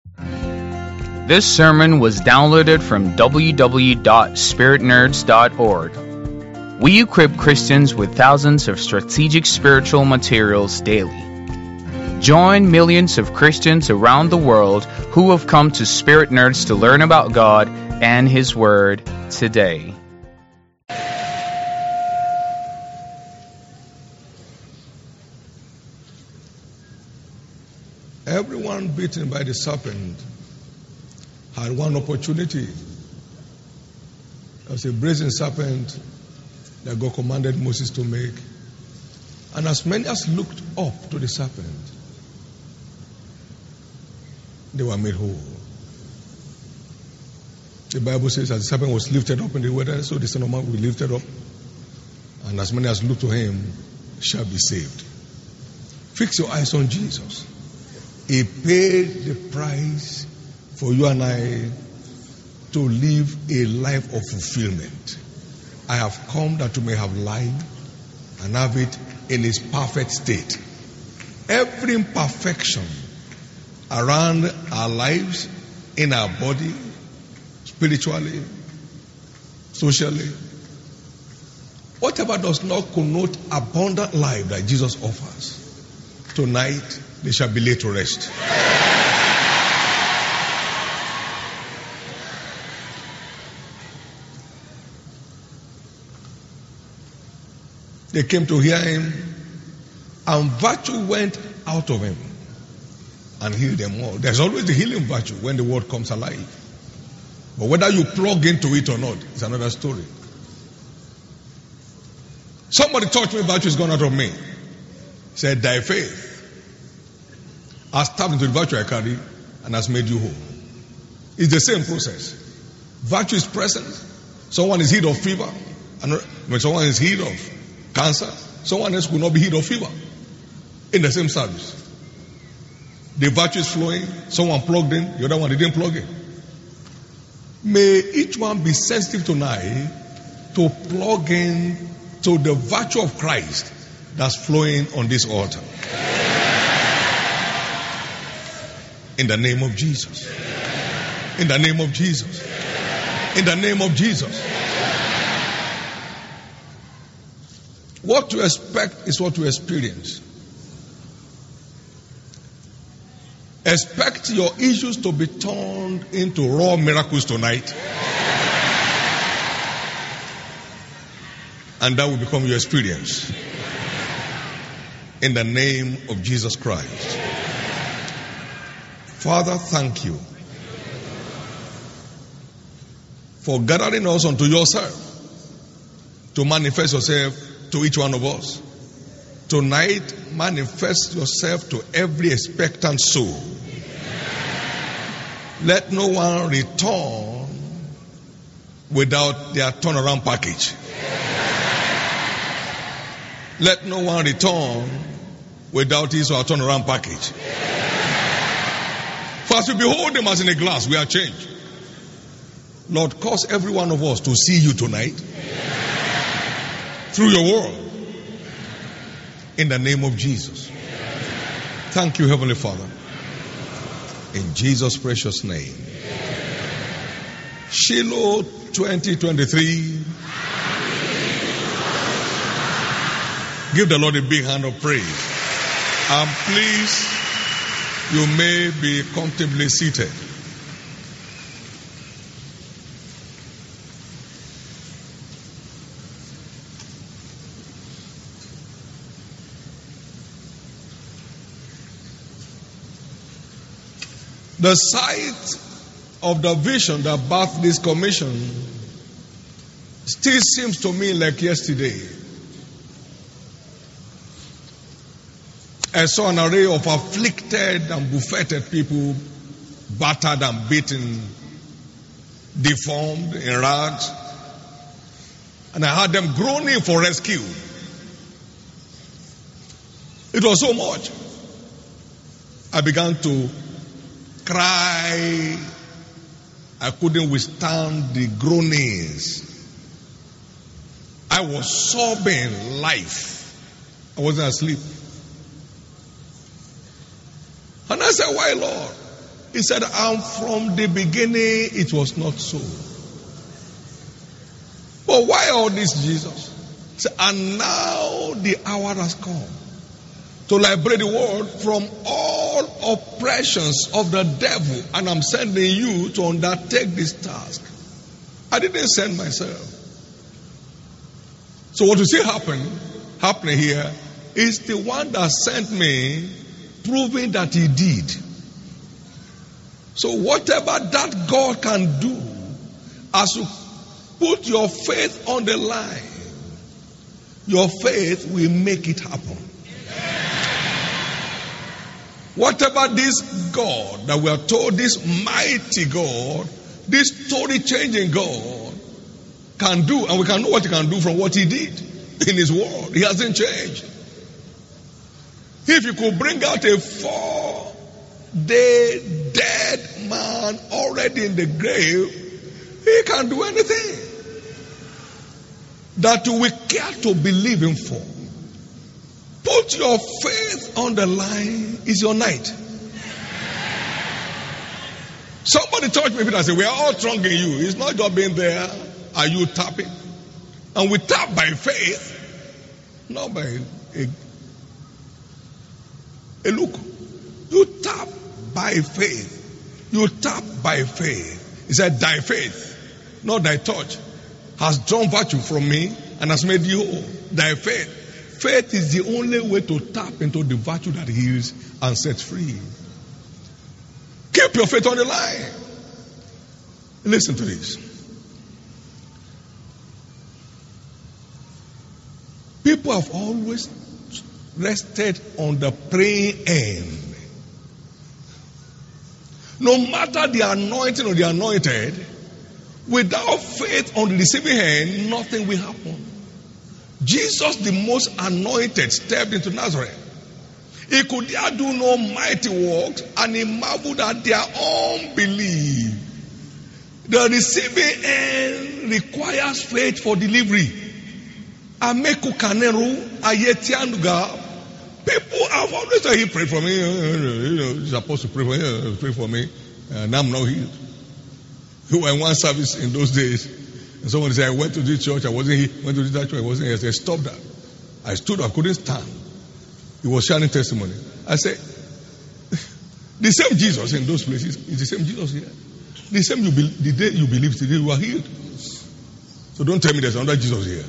This sermon was downloaded from www.spiritnerds.org. We equip Christians with thousands of strategic spiritual materials daily. Join millions of Christians around the world who have come to Spirit Nerds to learn about God and His Word today. Everyone beaten by the serpent had one opportunity. There was a brazen serpent that God commanded Moses to make. And as many as looked up to the serpent, they were made whole. The Bible says that the serpent was lifted up in the wilderness, so the Son of Man will be lifted up. And as many as look to him shall be saved. Fix your eyes on Jesus. He paid the price for you and I to live a life of fulfillment. I have come that you may have life and have it in its perfect state. Every imperfection around our lives, in our body, spiritually, socially, whatever does not connote abundant life that Jesus offers, tonight they shall be laid to rest. They came to hear him, and virtue went out of him and healed them all. There's always the healing virtue when the word comes alive. But whether you plug into it or not is another story. Somebody touched me, virtue is gone out of me. Said, thy faith has tapped into the virtue I carry and has made you whole. It's the same process. Virtue is present. Someone is healed of fever. And when someone is healed of cancer, someone else will not be healed of fever in the same service. The virtue is flowing, someone plugged in, the other one didn't plug in. May each one be sensitive tonight to plug in to the virtue of Christ that's flowing on this altar. In the name of Jesus. In the name of Jesus. In the name of Jesus. What you expect is what you experience. Expect your issues to be turned into raw miracles tonight. And that will become your experience. In the name of Jesus Christ. Father, thank you for gathering us unto yourself to manifest yourself to each one of us. Tonight, manifest yourself to every expectant soul. Let no one return without their turnaround package. Let no one return without his or her turnaround package. For as we behold him as in a glass, we are changed. Lord, cause every one of us to see you tonight through your word. In the name of Jesus. Thank you, Heavenly Father. In Jesus' precious name. Shiloh 2023. Give the Lord a big hand of praise. And please, you may be comfortably seated. The sight of the vision that birthed this commission still seems to me like yesterday. I saw an array of afflicted and buffeted people, battered and beaten, deformed, in rags. And I heard them groaning for rescue. It was so much. I began to cry. I couldn't withstand the groanings. I was sobbing life. I wasn't asleep. And I said, why, Lord? He said, and from the beginning it was not so. But why all this, Jesus? He said, and now the hour has come to liberate the world from all oppressions of the devil, and I'm sending you to undertake this task. I didn't send myself. So what you see happening here is the one that sent me proving that he did. So whatever that God can do, as you put your faith on the line, your faith will make it happen. Whatever this God that we are told, this mighty God, this story-changing God can do, and we can know what he can do from what he did in his word. He hasn't changed. If you could bring out a 4-day dead man already in the grave, he can do anything that you will care to believe him for. Put your faith on the line. Is your night. Somebody touched me and said, we are all strong in you. It's not just being there. Are you tapping? And we tap by faith, not by a look. You tap by faith. You tap by faith. He said, thy faith, not thy touch, has drawn virtue from me and has made you whole. Thy faith. Faith is the only way to tap into the virtue that heals and sets free. Keep your faith on the line. Listen to this. People have always rested on the praying end. No matter the anointing or the anointed, without faith on the receiving hand, nothing will happen. Jesus, the most anointed, stepped into Nazareth. He could there do no mighty works, and he marveled at their unbelief. The receiving end requires faith for delivery. Ameku Kaneru, Ayetianuga. People have always said, he prayed for me. He's supposed to pray for me. And I'm not healed. We were in one service in those days. And somebody said, I went to this church, I wasn't here. Went to this church, I wasn't here. I said, stop that. I stood, I couldn't stand. He was sharing testimony. I said, the same Jesus in those places is the same Jesus here. The same the day you believed, the day you were healed. So don't tell me there's another Jesus here.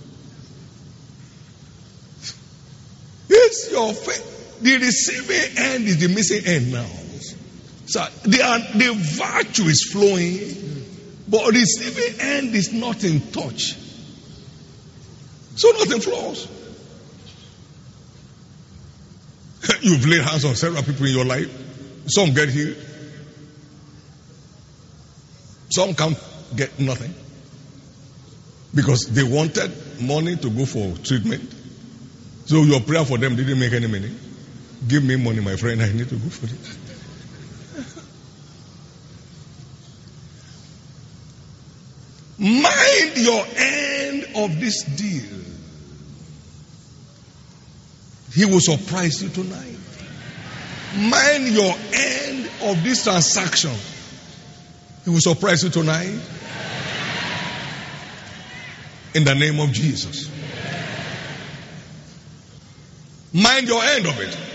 It's your faith. The receiving end is the missing end now. So the virtue is flowing. But receiving end is not in touch. So nothing flows. You've laid hands on several people in your life. Some get healed. Some can't get nothing. Because they wanted money to go for treatment. So your prayer for them didn't make any meaning. Give me money, my friend. I need to go for it. Mind your end of this deal. He will surprise you tonight. Mind your end of this transaction. He will surprise you tonight. In the name of Jesus. Mind your end of it.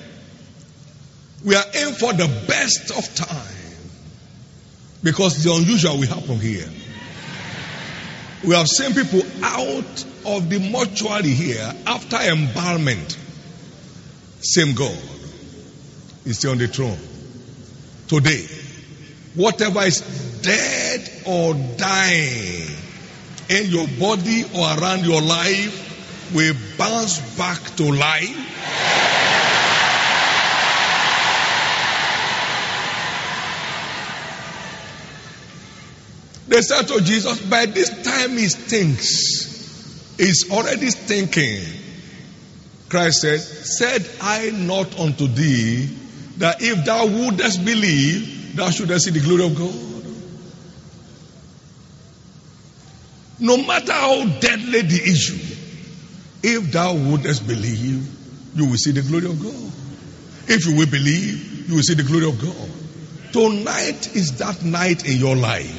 We are in for the best of time. Because the unusual will happen here. We have seen people out of the mortuary here after embalmment. Same God is still on the throne. Today, whatever is dead or dying in your body or around your life will bounce back to life. They said to Jesus, by this time he stinks. He's already stinking. Christ said I not unto thee, that if thou wouldest believe, thou shouldest see the glory of God. No matter how deadly the issue, if thou wouldest believe, you will see the glory of God. If you will believe, you will see the glory of God. Tonight is that night in your life.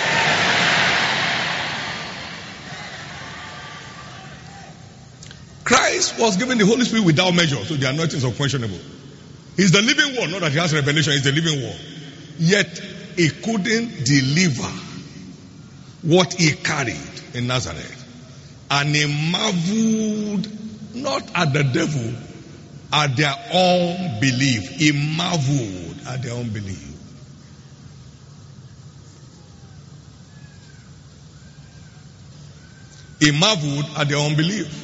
Christ was given the Holy Spirit without measure, so the anointing is unquestionable. He's the living word, not that he has revelation, he's the living word. Yet, he couldn't deliver what he carried in Nazareth. And he marveled not at the devil, at their own belief. He marveled at their own belief. He marveled at their unbelief.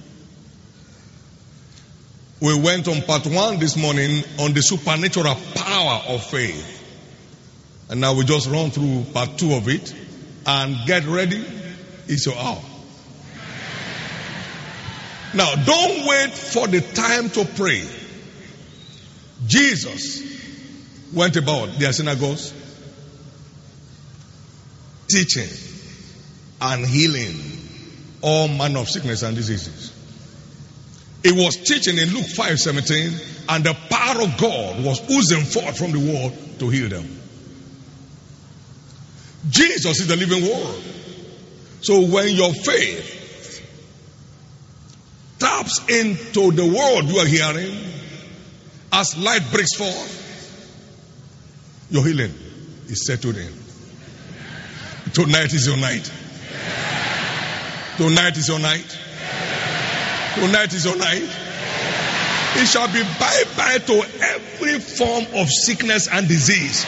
We went on part 1 this morning on the supernatural power of faith. And now we just run through part 2 of it. And get ready, it's your hour. Now, don't wait for the time to pray. Jesus went about their synagogues, teaching and healing all manner of sickness and diseases. He was teaching in Luke 5:17, and the power of God was oozing forth from the world to heal them. Jesus is the living word. So when your faith taps into the word you are hearing, as light breaks forth, your healing is settled in. Tonight is your night. Tonight is your night. Tonight is your night. It shall be bye-bye to every form of sickness and disease.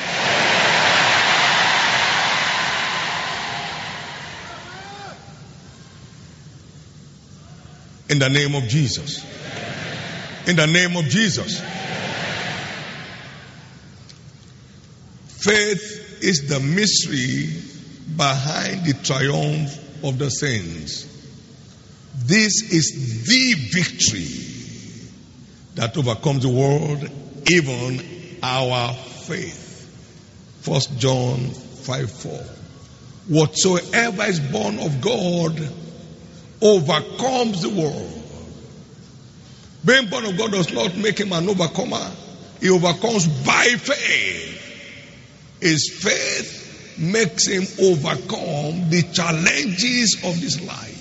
In the name of Jesus. In the name of Jesus. Faith is the mystery behind the triumph of the saints. This is the victory that overcomes the world, even our faith. 1 John 5:4. Whatsoever is born of God overcomes the world. Being born of God does not make him an overcomer. He overcomes by faith. His faith makes him overcome the challenges of this life.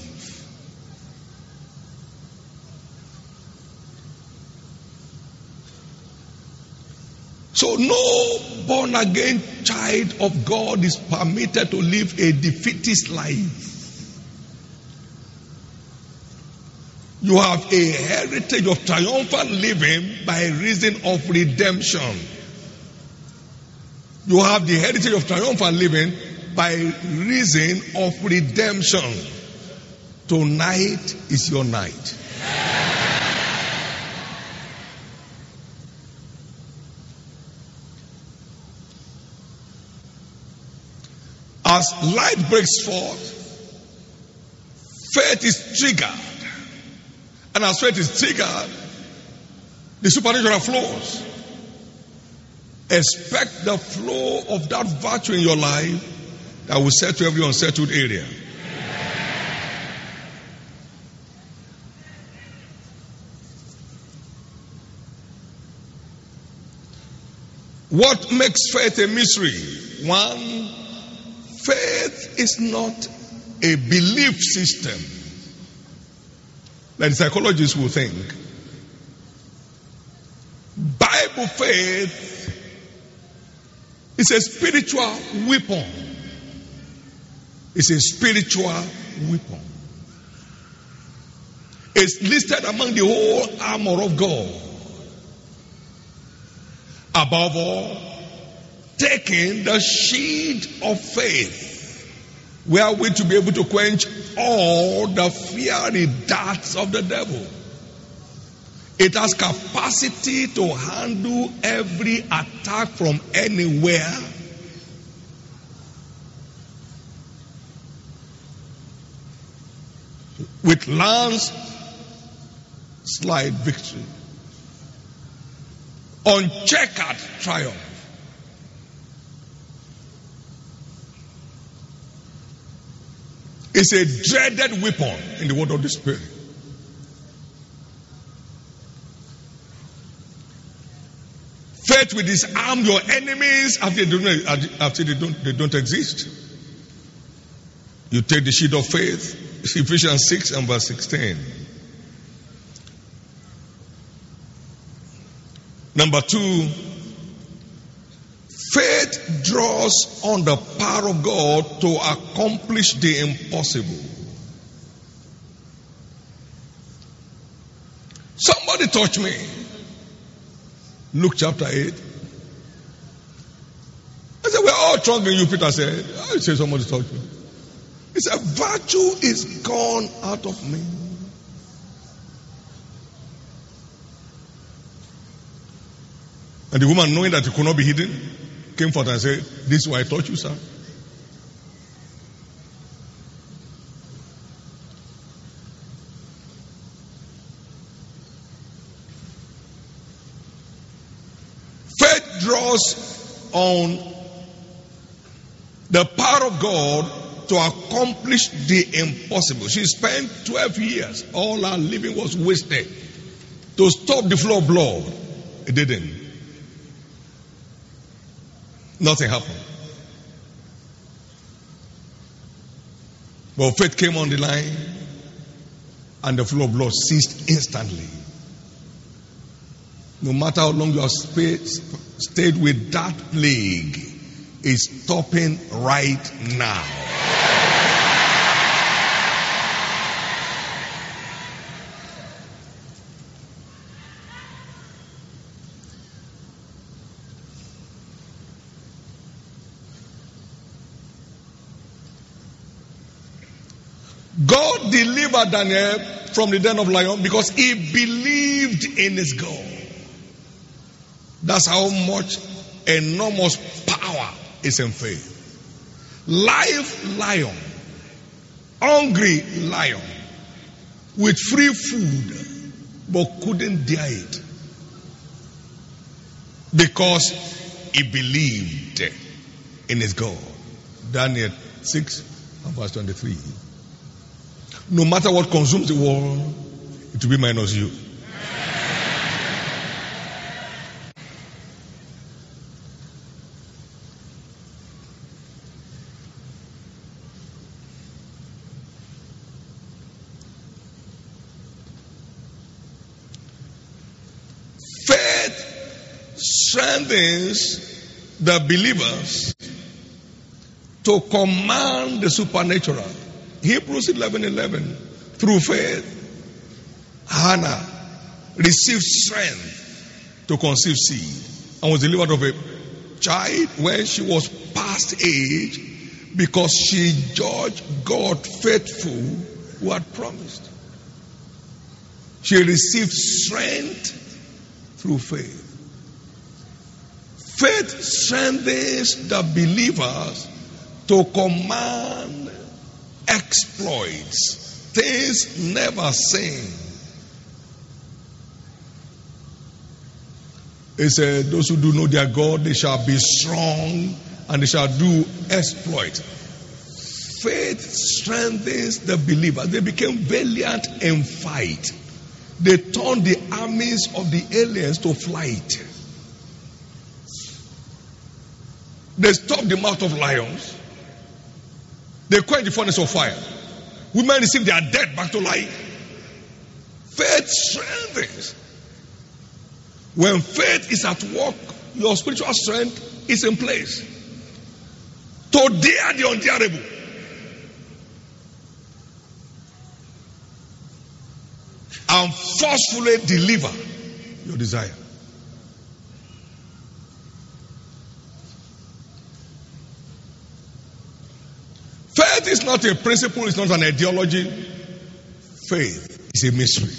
So no born again child of God is permitted to live a defeatist life. You have a heritage of triumphant living by reason of redemption. You have the heritage of triumphant living by reason of redemption. Tonight is your night. As light breaks forth, faith is triggered. And as faith is triggered, the supernatural flows. Expect the flow of that virtue in your life that will set to every unsettled area. What makes faith a mystery? One, faith is not a belief system like psychologists will think. Bible faith is a spiritual weapon. It's a spiritual weapon. It's listed among the whole armor of God. Above all, taking the shield of faith, wherewith to be able to quench all the fiery darts of the devil. It has capacity to handle every attack from anywhere. With landslide victory. Uncheckered triumph. It's a dreaded weapon in the word of the Spirit. Faith Faith will disarm your enemies after they don't exist. You take the shield of faith, Ephesians 6 and verse 16. Number 2, faith draws on the power of God to accomplish the impossible. Somebody touch me. Luke chapter 8. I said, we're all trusting you, Peter said. I said, somebody touch me. He said, virtue is gone out of me. And the woman, knowing that it could not be hidden, came forth and said, this is why I touch you, sir. Faith draws on the power of God to accomplish the impossible. She spent 12 years. All her living was wasted. To stop the flow of blood, it didn't. Nothing happened. But faith came on the line, and the flow of blood ceased instantly. No matter how long you have stayed with that plague, it's stopping right now. God delivered Daniel from the den of lions because he believed in his God. That's how much enormous power is in faith. Live lion, hungry lion, with free food, but couldn't dare it because he believed in his God. Daniel 6 and verse 23. No matter what consumes the world, it will be minus you. Faith strengthens the believers to command the supernatural. Hebrews 11:11. Through faith, Hannah received strength to conceive seed and was delivered of a child when she was past age because she judged God faithful who had promised. She received strength through faith. Faith strengthens the believers to command exploits, things never seen. He said, those who do know their God, they shall be strong and they shall do exploit. Faith strengthens the believers. They became valiant in fight. They turned the armies of the aliens to flight. They stopped the mouth of lions. They quenched the furnace of fire. Women received their dead back to life. Faith strengthens. When faith is at work, your spiritual strength is in place to dare the undareable. And forcefully deliver your desire. Faith is not a principle, it's not an ideology. Faith is a mystery.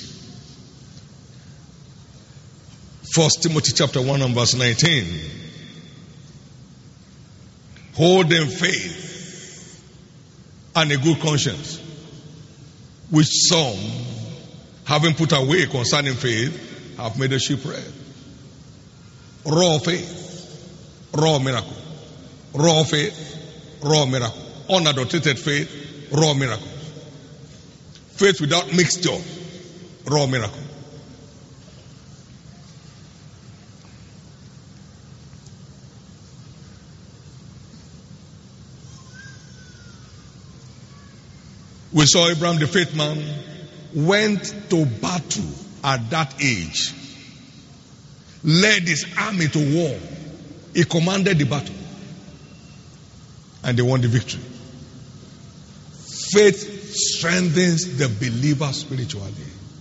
1 Timothy chapter 1 and verse 19. Holding faith and a good conscience, which some, having put away concerning faith, have made a shipwreck. Raw faith, raw miracle. Raw faith, raw miracle. Unadulterated faith, raw miracle. Faith without mixture, raw miracle. We saw Abraham, the faith man, went to battle at that age, led his army to war. He commanded the battle, and they won the victory. Faith strengthens the believer spiritually.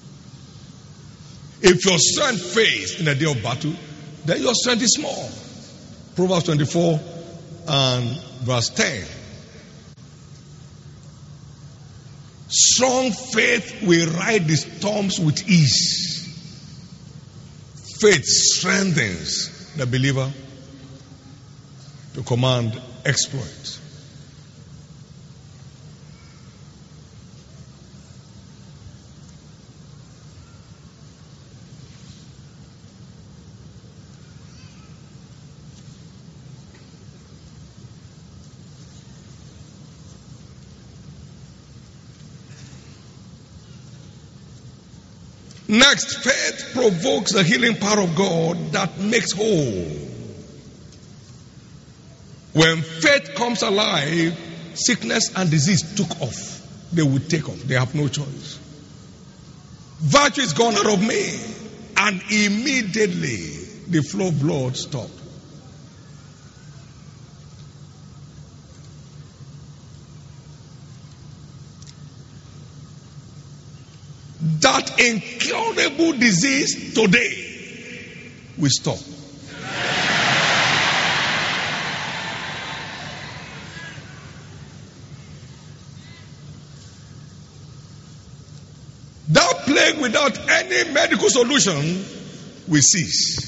If your strength fails in the day of battle, then your strength is small. Proverbs 24 and verse 10. Strong faith will ride the storms with ease. Faith strengthens the believer to command exploits. Next, faith provokes the healing power of God that makes whole. When faith comes alive, sickness and disease took off. They will take off. They have no choice. Virtue is gone out of me, and immediately the flow of blood stopped. That incurable disease today will stop. That plague without any medical solution will cease.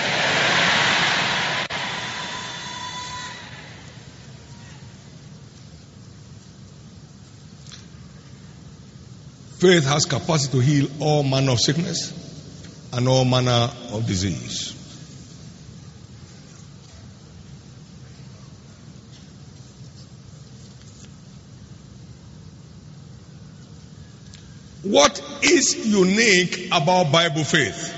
Faith has capacity to heal all manner of sickness and all manner of disease. What is unique about Bible faith?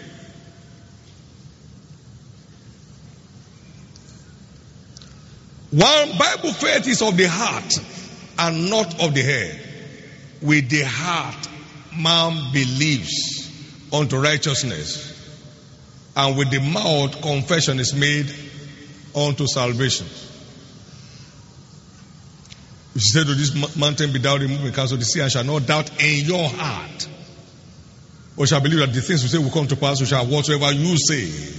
One, Bible faith is of the heart and not of the head. With the heart, man believes unto righteousness, and with the mouth, confession is made unto salvation. You say to this mountain, be thou removed and cast to the sea, and shall not doubt in your heart, or shall believe that the things you say will come to pass, or shall whatsoever you say.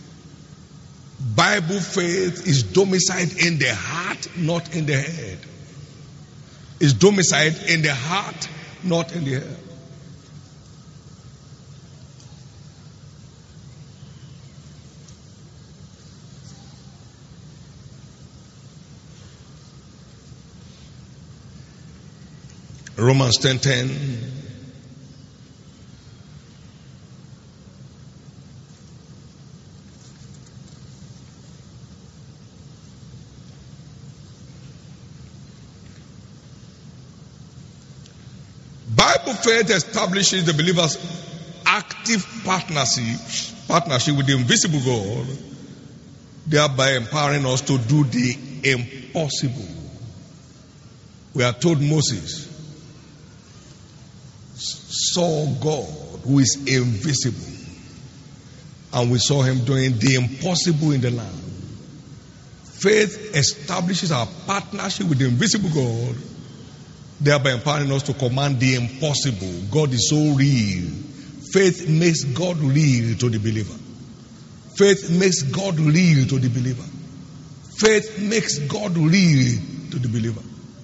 Bible faith is domiciled in the heart, not in the head. Is domiciled in the heart, not in the head. Romans 10:10. Bible faith establishes the believer's active partnership with the invisible God, thereby empowering us to do the impossible. We are told Moses saw God who is invisible, and we saw him doing the impossible in the land. Faith establishes our partnership with the invisible God, thereby empowering us to command the impossible. God is so real. Faith makes God real to the believer. Faith makes God real to the believer. Faith makes God real to the believer.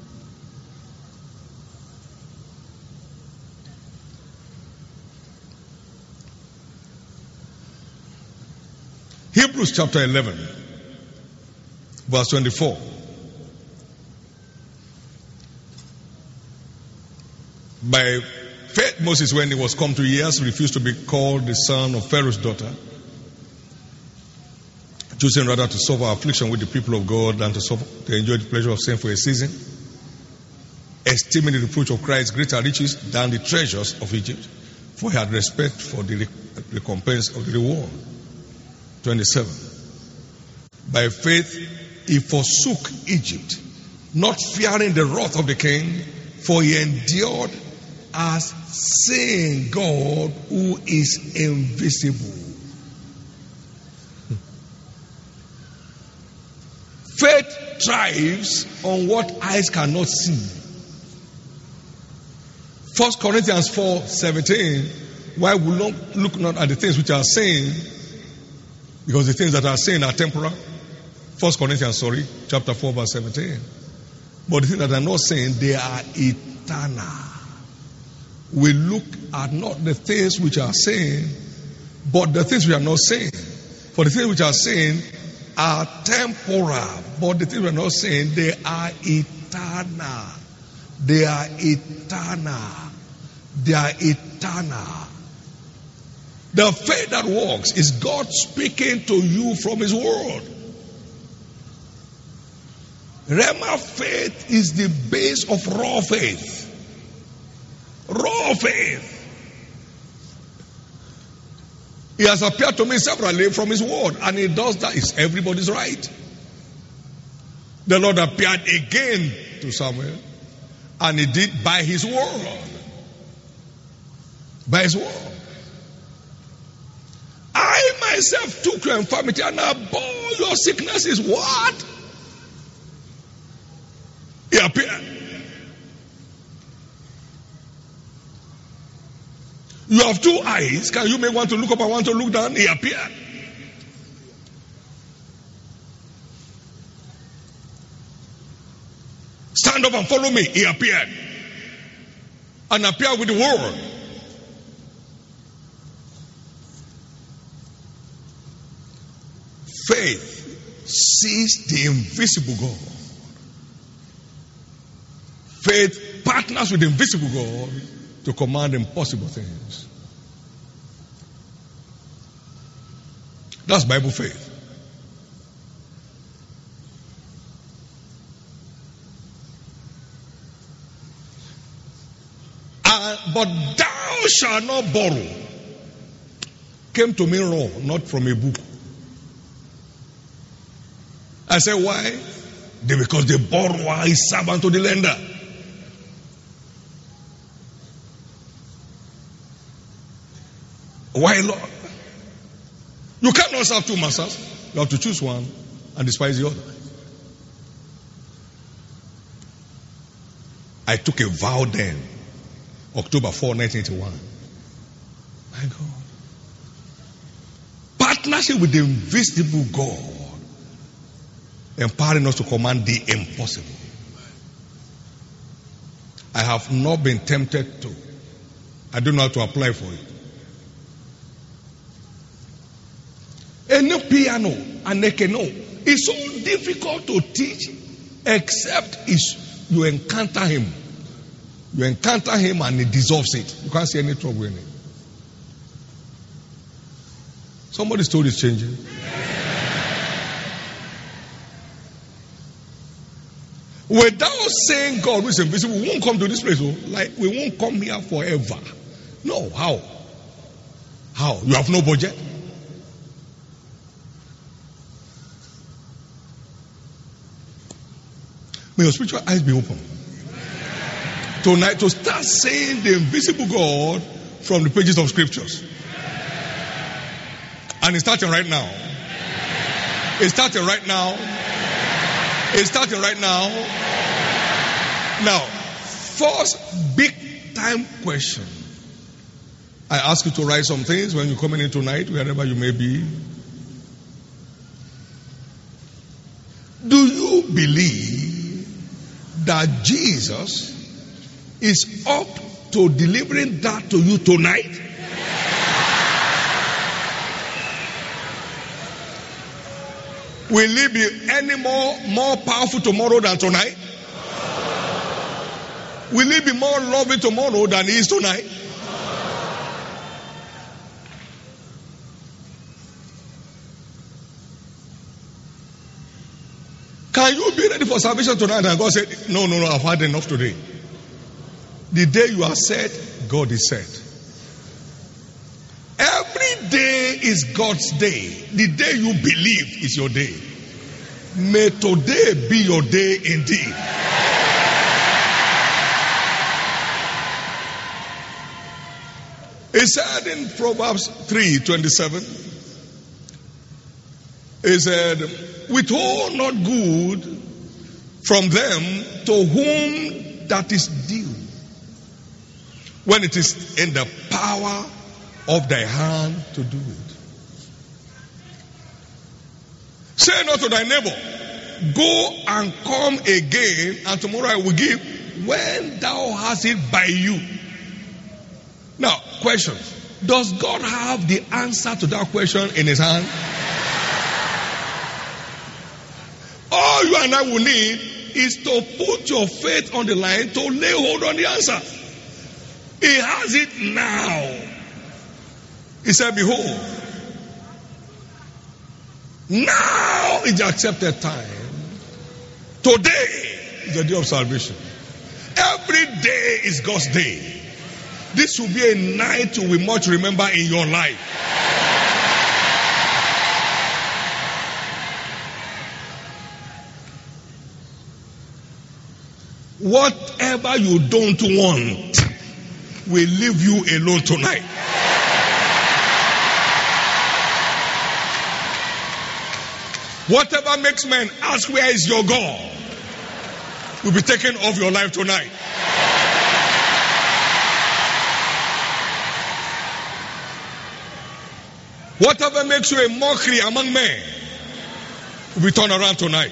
Hebrews chapter 11, verse 24. By faith, Moses, when he was come to years, refused to be called the son of Pharaoh's daughter, choosing rather to suffer affliction with the people of God than to enjoy the pleasure of sin for a season, esteeming the reproach of Christ greater riches than the treasures of Egypt, for he had respect for the recompense of the reward. 27. By faith, he forsook Egypt, not fearing the wrath of the king, For he endured as seeing God who is invisible. Faith thrives on what eyes cannot see. 1 Corinthians 4:17. Why we look not at the things which are seen, because the things that are seen are temporal. 1 Corinthians, chapter 4, verse 17. But the things that are not seen, they are eternal. We look at not the things which are seen, but the things which are not seen. For the things which are seen are temporal, but the things which are not seen, they are eternal. They are eternal. They are eternal. The faith that works is God speaking to you from His Word. Rhema faith is the base of raw faith. Raw faith. He has appeared to me separately from His Word, and He does that. It's everybody's right. The Lord appeared again to Samuel, and He did by His Word. By His Word. I myself took your infirmity and I bore your sicknesses. What? He appeared. You have two eyes. Can you make one to look up and one to look down? He appeared. Stand up and follow me. He appeared. And appeared with the Word. Faith sees the invisible God. Faith partners with the invisible God to command impossible things. That's Bible faith. But thou shalt not borrow. Came to me raw, not from a book. I said, why? Because the borrower is servant to the lender. Why, Lord? You cannot serve two masters. You have to choose one and despise the other. I took a vow then, October 4, 1981. My God. Partnership with the invisible God, empowering us to command the impossible. I have not been tempted to. I don't know how to apply for it. A new piano and a keno is so difficult to teach, except you encounter him. You encounter him and he dissolves it. You can't see any trouble in it. Somebody's story is changing. Without saying God who is invisible, we won't come to this place. Like we won't come here forever. No, how? How? You have no budget? May your spiritual eyes be open. Tonight, to start saying the invisible God from the pages of scriptures. And it's starting right now. It's starting right now. It's starting right now. Now, first big time question. I ask you to write some things when you're coming in tonight, wherever you may be. Do you believe that Jesus is up to delivering that to you tonight? Will he be any more powerful tomorrow than tonight? Will he be more loving tomorrow than he is tonight? Can you be ready for salvation tonight? And God said, no, I've had enough today. The day you are set, God is set. Every day is God's day. The day you believe is your day. May today be your day indeed. He said in Proverbs 3:27, he said, withhold not good from them to whom that is due, when it is in the power of thy hand to do it. Say not to thy neighbor, go and come again, and tomorrow I will give, when thou hast it by you. Now, question. Does God have the answer to that question in his hand? All you and I will need is to put your faith on the line to lay hold on the answer. He has it now. He said, behold, now is the accepted time. Today is the day of salvation. Every day is God's day. This will be a night you will much remember in your life. Whatever you don't want will leave you alone tonight. Whatever makes men ask, where is your God, will be taken off your life tonight. Whatever makes you a mockery among men will be turned around tonight.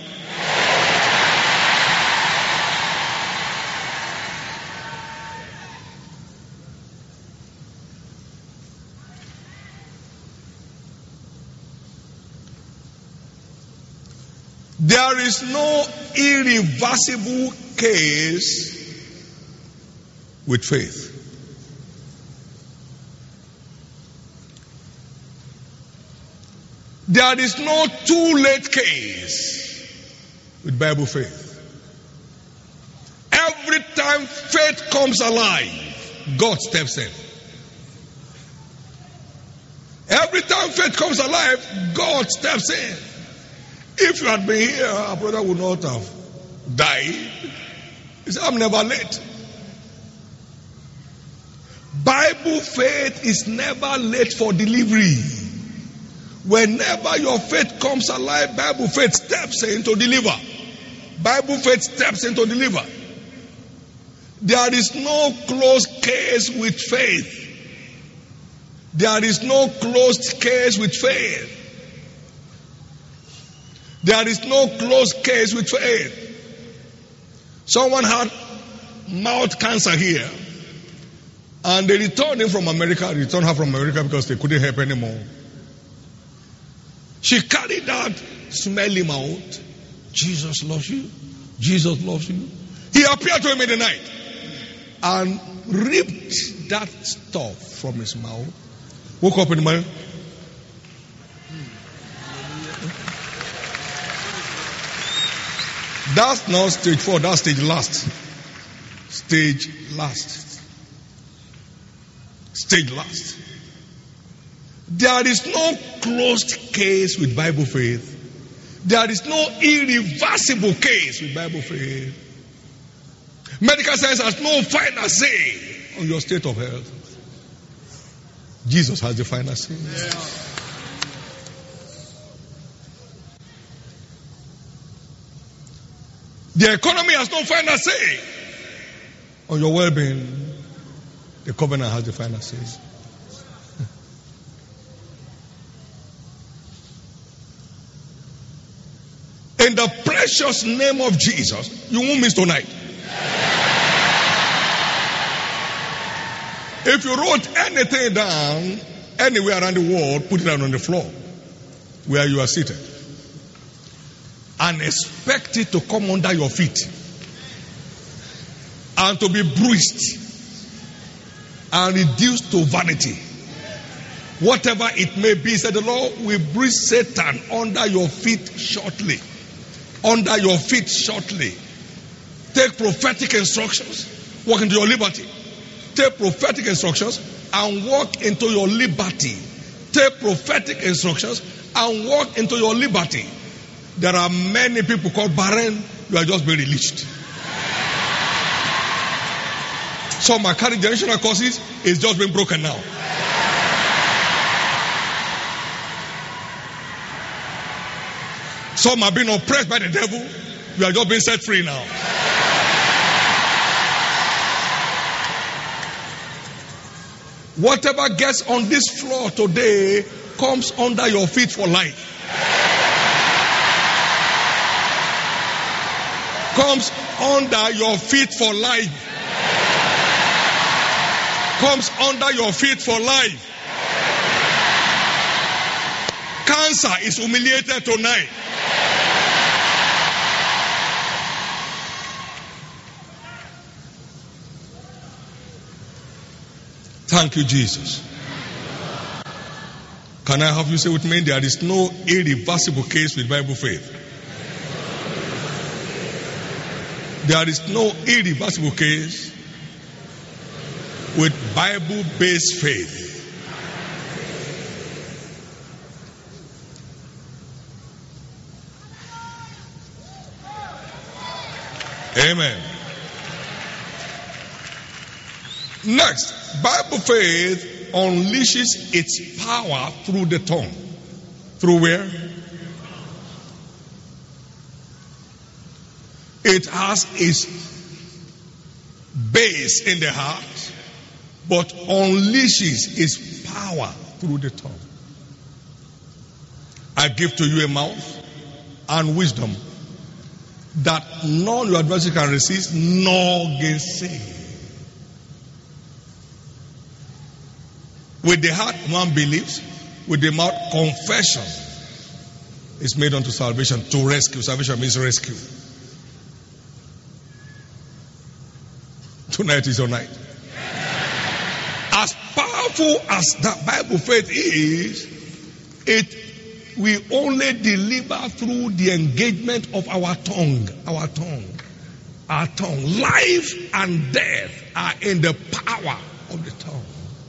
There is no irreversible case with faith. There is no too late case with Bible faith. Every time faith comes alive, God steps in. Every time faith comes alive, God steps in. If you had been here, our brother would not have died. He said, I'm never late. Bible faith is never late for delivery. Whenever your faith comes alive, Bible faith steps in to deliver. Bible faith steps in to deliver. There is no closed case with faith. There is no closed case with faith. There is no closed case with faith. Someone had mouth cancer here, and they returned him from America. Returned her from America because they couldn't help anymore. She carried that smelly mouth. Jesus loves you. Jesus loves you. He appeared to him in the night and ripped that stuff from his mouth. Woke up in the morning. That's not stage 4, that's stage last. Stage last. Stage last. There is no closed case with Bible faith. There is no irreversible case with Bible faith. Medical science has no final say on your state of health. Jesus has the final say. Yeah. The economy has no final say on your well-being. The covenant has the final say. In the precious name of Jesus, you won't miss tonight. If you wrote anything down anywhere around the world, put it down on the floor where you are seated. And expect it to come under your feet and to be bruised and reduced to vanity. Whatever it may be, said the Lord, will bruise Satan under your feet shortly. Under your feet shortly. Take prophetic instructions, walk into your liberty. Take prophetic instructions and walk into your liberty. Take prophetic instructions and walk into your liberty. There are many people called barren. You are just being released. Some are carrying generational curses. It's just been broken now. Some have been oppressed by the devil. You are just being set free now. Whatever gets on this floor today comes under your feet for life. Comes under your feet for life. Comes under your feet for life. Cancer is humiliated tonight. Thank you, Jesus. Can I have you say with me, there is no irreversible case with Bible faith. There is no irreversible case with Bible-based faith. Amen. Next, Bible faith unleashes its power through the tongue. Through where? It has its base in the heart, but unleashes its power through the tongue. I give to you a mouth and wisdom that none your adversary can resist nor gainsay. With the heart one believes, with the mouth confession is made unto salvation. To rescue. Salvation means rescue. Tonight is your night. As powerful as that Bible faith is, it will only deliver through the engagement of our tongue. Our tongue. Our tongue. Life and death are in the power of the tongue.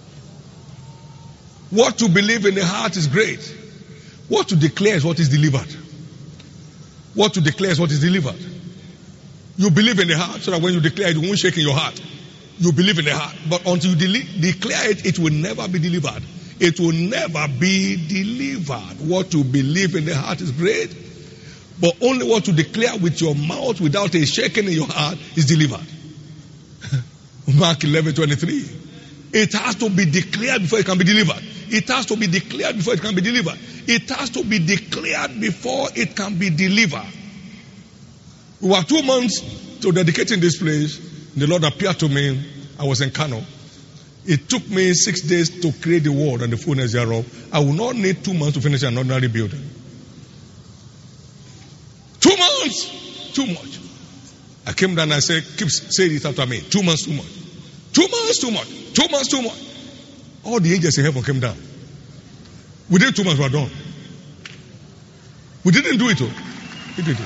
What to believe in the heart is great. What to declare is what is delivered. What to declare is what is delivered. You believe in the heart so that when you declare it, it won't shake in your heart. You believe in the heart. But until you declare it, it will never be delivered. It will never be delivered. What to believe in the heart is great. But only what to declare with your mouth without a shaking in your heart is delivered. Mark 11:23. It has to be declared before it can be delivered. It has to be declared before it can be delivered. It has to be declared before it can be delivered. We were 2 months to dedicating this place. The Lord appeared to me. I was in Kano. It took me 6 days to create the world and the fullness thereof. I will not need 2 months to finish an ordinary building. 2 months! Too much. I came down and I said, keep saying it after me. 2 months too much. 2 months too much. 2 months too much. All the angels in heaven came down. Within 2 months we were done. We didn't do it all. We did it.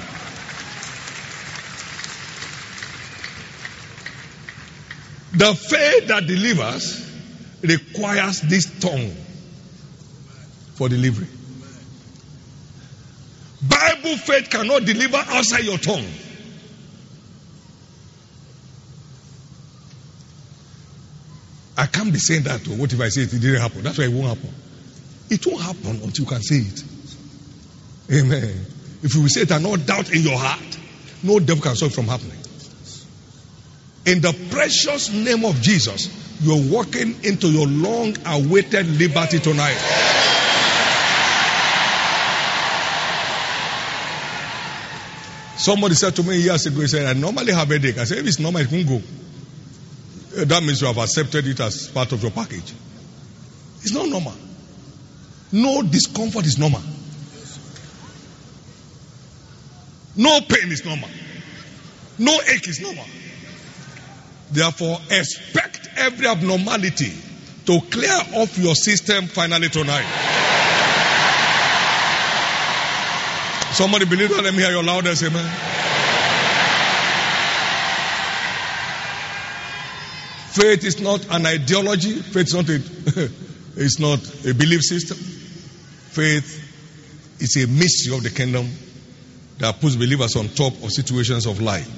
The faith that delivers requires this tongue for delivery. Bible faith cannot deliver outside your tongue. I can't be saying that. What if I say it didn't happen? That's why it won't happen. It won't happen until you can say it. Amen. If you will say it and not doubt in your heart, no devil can stop it from happening. In the precious name of Jesus, you're walking into your long-awaited liberty tonight. Somebody said to me years ago, he said, I normally have a headache. I said, if it's normal, it won't go. That means you have accepted it as part of your package. It's not normal. No discomfort is normal. No pain is normal. No ache is normal. Therefore, expect every abnormality to clear off your system finally tonight. Somebody believe that? Let me hear your loudest amen. Faith is not an ideology. Faith is not it's not a belief system. Faith is a mystery of the kingdom that puts believers on top of situations of life.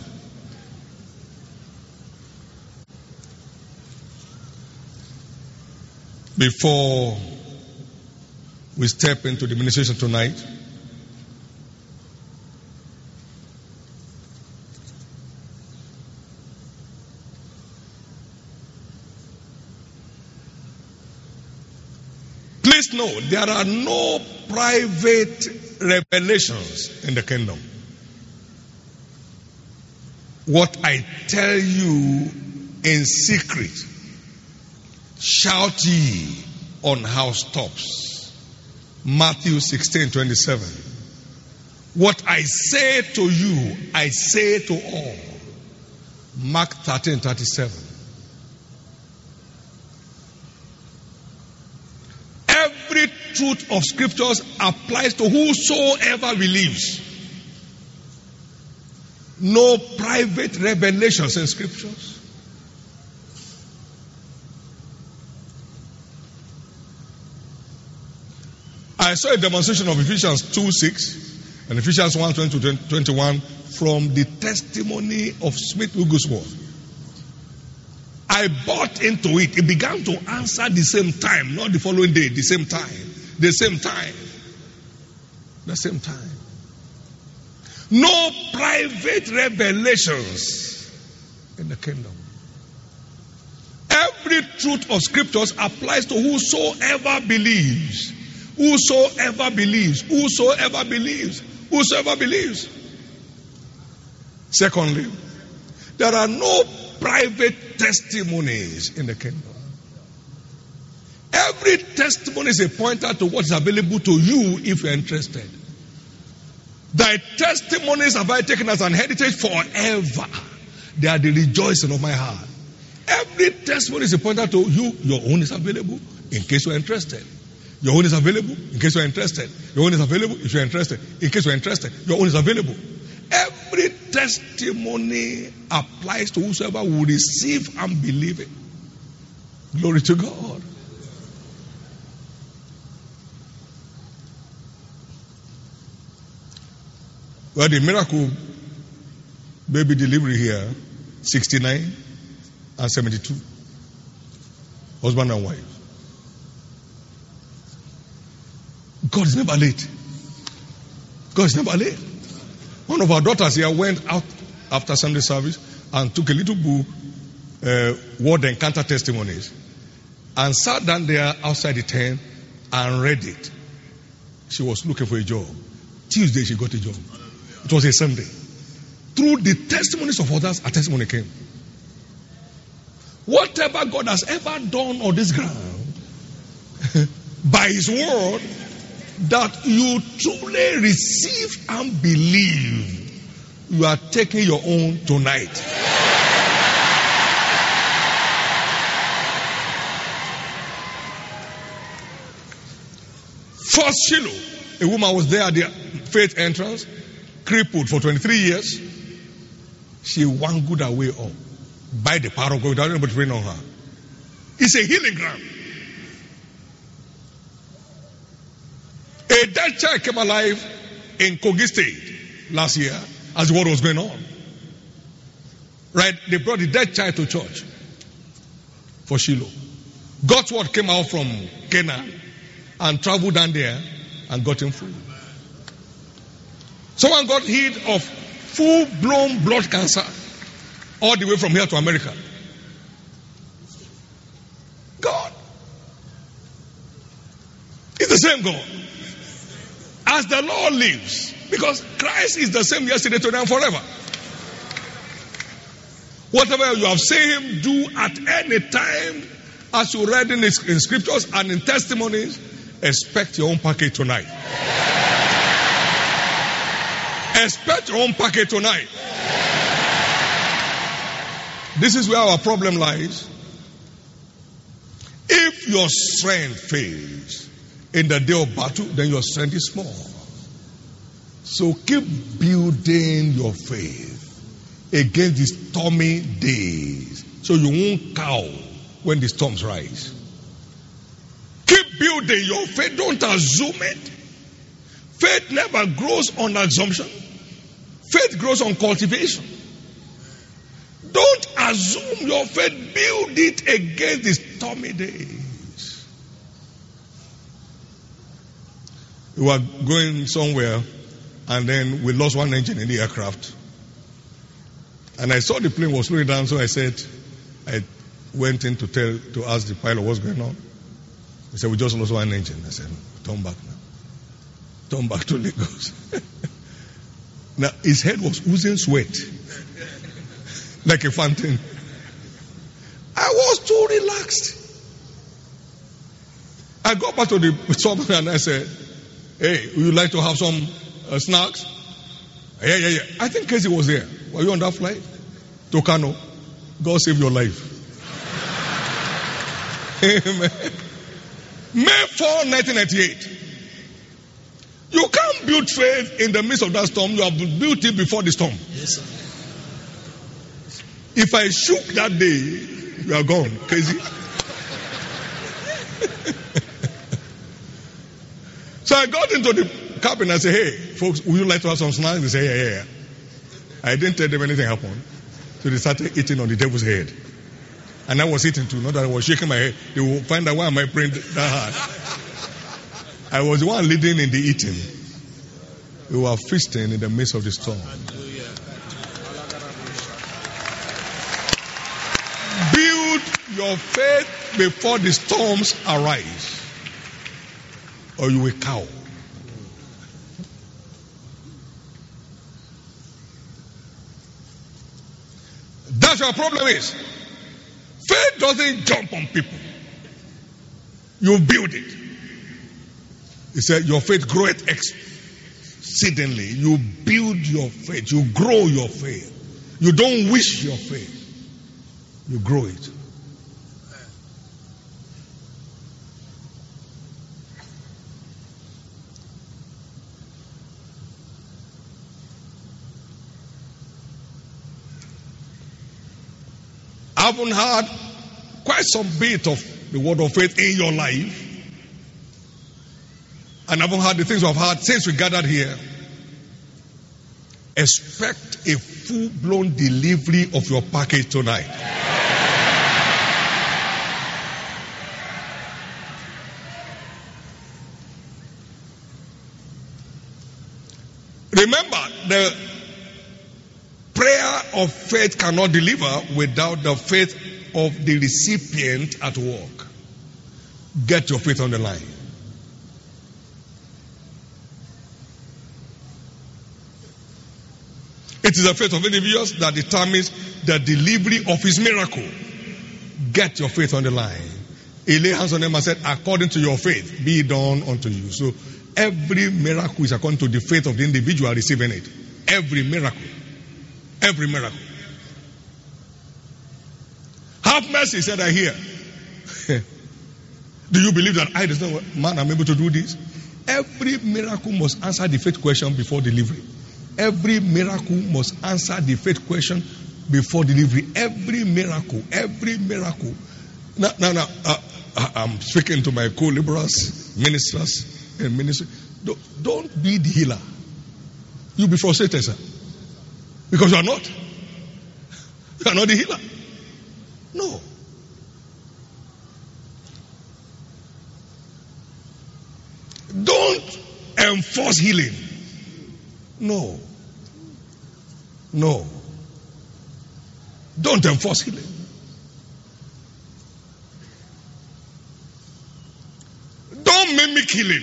Before we step into the ministration tonight, Please know, there are no private revelations in the kingdom. What I tell you in secret, shout ye on housetops. Matthew 16:27. What I say to you, I say to all. Mark 13:37. Every truth of scriptures applies to whosoever believes. No private revelations in scriptures. I saw a demonstration of Ephesians 2:6 and Ephesians 1:20-21 from the testimony of Smith Wigglesworth. I bought into it. It began to answer the same time, not the following day, the same time. The same time. The same time. No private revelations in the kingdom. Every truth of scriptures applies to whosoever believes. Whosoever believes. Whosoever believes. Whosoever believes. Secondly, there are no private testimonies in the kingdom. Every testimony is a pointer to what is available to you if you're interested. Thy testimonies have I taken as an heritage forever. They are the rejoicing of my heart. Every testimony is a pointer to you. Your own is available in case you're interested. Your own is available in case you're interested. Your own is available if you're interested. In case you're interested, your own is available. Every testimony applies to whosoever will receive and believe it. Glory to God. Well, the miracle baby delivery here, 69 and 72. Husband and wife. God is never late. God is never late. One of our daughters here went out after Sunday service and took a little book, Word Encounter Testimonies, and sat down there outside the tent and read it. She was looking for a job. Tuesday she got a job. It was a Sunday. Through the testimonies of others, a testimony came. Whatever God has ever done on this ground, by His word, that you truly receive and believe, you are taking your own tonight. First Shiloh, a woman was there at the faith entrance, crippled for 23 years. She wangled her way up by the power of God without anybody praying on her. It's a healing ground. A dead child came alive in Kogi State last year as the war was going on. Right? They brought the dead child to church for Shiloh. God's word came out from Canaan and traveled down there and got him food. Someone got healed of full-blown blood cancer all the way from here to America. God. It's the same God. As the Lord lives. Because Christ is the same yesterday, today, and forever. Whatever you have seen Him do at any time, as you read in scriptures and in testimonies, expect your own package tonight. Expect your own package tonight. This is where our problem lies. If your strength fails in the day of battle, then your strength is small. So keep building your faith against the stormy days, so you won't cow when the storms rise. Keep building your faith. Don't assume it. Faith never grows on assumption. Faith grows on cultivation. Don't assume your faith. Build it against the stormy days. We were going somewhere, and then we lost one engine in the aircraft. And I saw the plane was slowing down, so I went in to ask the pilot what's going on. He said, we just lost one engine. I said, turn back now. Turn back to Lagos. Now, his head was oozing sweat. Like a fountain. I was too relaxed. I got back to the shop and I said, hey, would you like to have some snacks? Yeah. I think Casey was there. Were you on that flight? To Kano. God save your life. Amen. May 4, 1998. You can't build faith in the midst of that storm. You have built it before the storm. Yes, sir. If I shook that day, you are gone. Crazy. So I got into the cabin and I said, hey, folks, would you like to have some snacks? They say, yeah. I didn't tell them anything happened. So they started eating on the devil's head. And I was eating too, not that I was shaking my head. They will find out why am I praying that hard. I was the one leading in the eating. We were feasting in the midst of the storm. Build your faith before the storms arise, or you will cower. That's what our problem is. Faith doesn't jump on people. You build it. He said, your faith groweth exceedingly. You build your faith. You grow your faith. You don't wish your faith. You grow it. I haven't had quite some bit of the word of faith in your life. And I haven't had the things we've had since we gathered here. Expect a full-blown delivery of your package tonight. Remember, the prayer of faith cannot deliver without the faith of the recipient at work. Get your faith on the line. It is the faith of individuals that determines the delivery of his miracle. Get your faith on the line. He laid hands on them and said, according to your faith, be done unto you. So every miracle is according to the faith of the individual receiving it. Every miracle. Every miracle. Have mercy, said I hear. Do you believe that I, the Son of Man, am able to do this? Every miracle must answer the faith question before delivery. Every miracle must answer the faith question before delivery. Every miracle. Now, I'm speaking to my co-laborers, ministers, and ministers. Don't be the healer. You'll be frustrated, sir. Because you are not. You are not the healer. No. Don't enforce healing. No. Don't enforce healing. Don't mimic healing.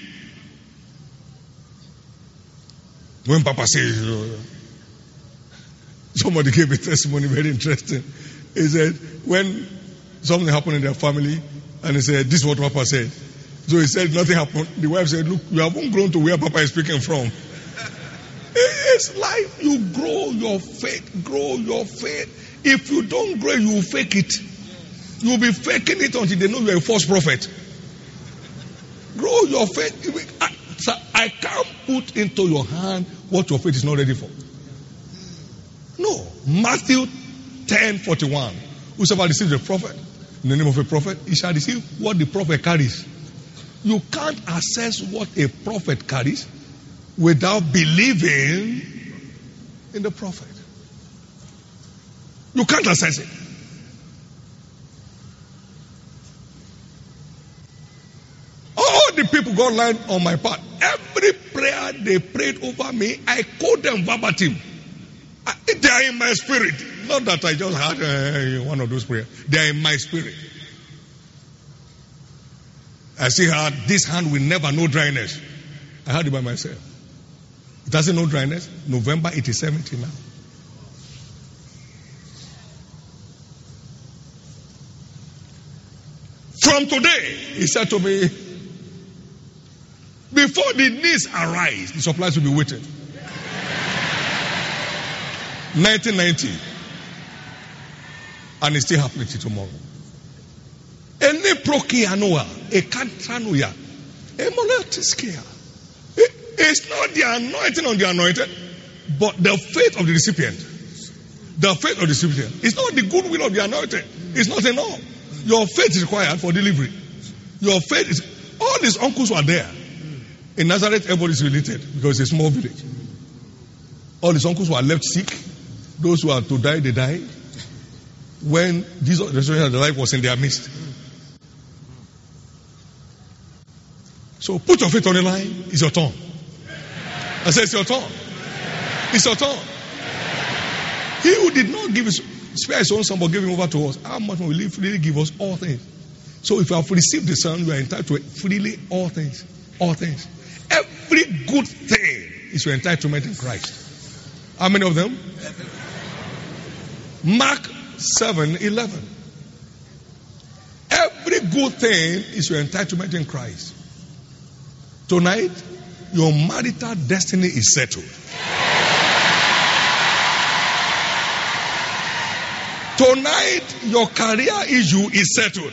When Papa says, somebody gave a testimony very interesting. He said, when something happened in their family, and he said, this is what Papa said. So he said, nothing happened. The wife said, look, you haven't grown to where Papa is speaking from. It's life. You grow your faith. Grow your faith. If you don't grow, you will fake it. You will be faking it until they know you are a false prophet. Grow your faith. I can't put into your hand what your faith is not ready for. No. Matthew 10:41. Whosoever receives a prophet in the name of a prophet, he shall receive what the prophet carries. You can't assess what a prophet carries without believing in the prophet. You can't assess it. All the people God lined on my path, every prayer they prayed over me, I quote them verbatim. They are in my spirit. Not that I just had one of those prayers. They are in my spirit. I see how this hand will never know dryness. I had it by myself. It doesn't know dryness. November, it is 70 now. From today, he said to me, before the needs arise, the supplies will be waiting. 1990. And it's still happening till tomorrow. Any prokianoa, a cantranoia, a monatiskia. It's not the anointing on the anointed, but the faith of the recipient. The faith of the recipient. It's not the goodwill of the anointed. It's not enough. Your faith is required for delivery. Your faith is. All his uncles were there. In Nazareth, everybody is related because it's a small village. All his uncles were left sick. Those who are to die, they died. When Jesus, the resurrection of the life, was in their midst. So put your faith on the line. It's your turn. I said, it's your turn. It's your turn. He who did not give his spare his own son, but gave him over to us, how much will he freely give us all things? So if you have received the Son, you are entitled to freely all things. All things. Every good thing is your entitlement in Christ. How many of them? Mark 7:11. Every good thing is your entitlement in Christ. Tonight, your marital destiny is settled. Tonight, your career issue is settled.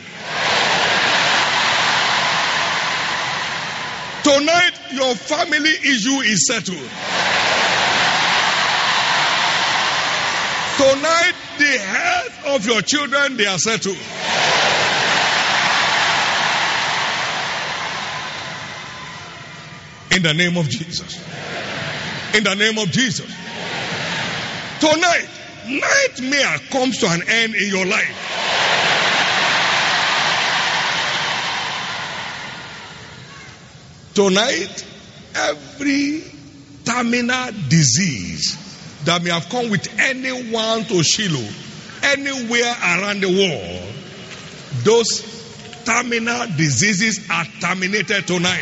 Tonight, your family issue is settled. Tonight, the health of your children, they are settled. In the name of Jesus. In the name of Jesus. Tonight, nightmare comes to an end in your life. Tonight, every terminal disease that may have come with anyone to Shiloh, anywhere around the world, those terminal diseases are terminated tonight.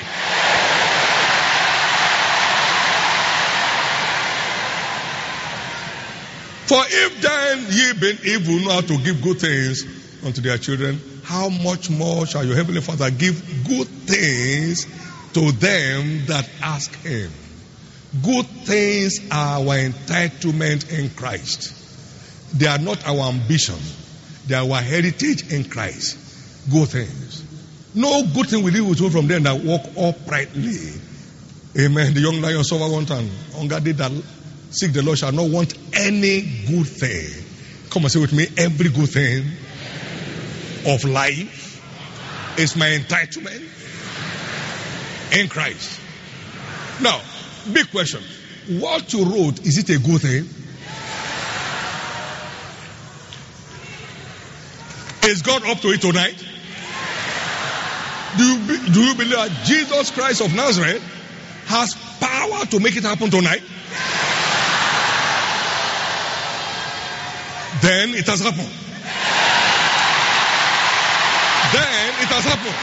For if then ye being evil know how to give good things unto their children, how much more shall your heavenly Father give good things to them that ask him? Good things are our entitlement in Christ. They are not our ambition. They are our heritage in Christ. Good things. No good thing will you withhold from them that walk uprightly. Amen. The young lion suffered one time. Hunger did that. Seek the Lord shall not want any good thing. Come and say with me, every good thing of life is my entitlement in Christ. Now, big question. What you wrote, is it a good thing? Is God up to it tonight? Do you believe that Jesus Christ of Nazareth has power to make it happen tonight? Then it has happened. Then it has happened.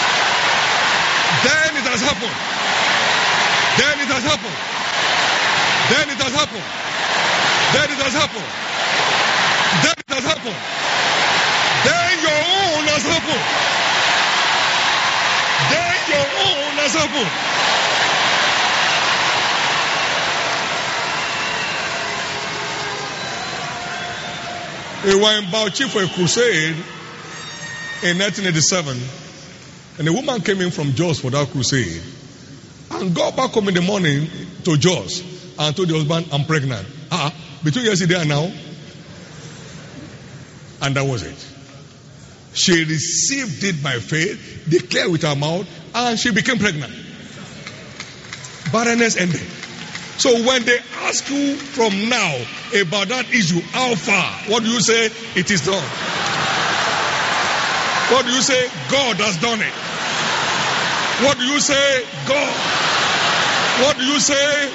Then it has happened. Then it has happened. Then it has happened. Then it has happened. Then it has happened. Then your own has happened. Then your own has happened. We were in Bauchi for a crusade in 1987, and a woman came in from Jos for that crusade and got back home in the morning to Jos and told the husband, I'm pregnant. Between yesterday and now. And that was it. She received it by faith, declared with her mouth, and she became pregnant. Barrenness ended. So when they ask you from now about that issue, how far? What do you say? It is done. What do you say? God has done it. What do you say? God. What do you say?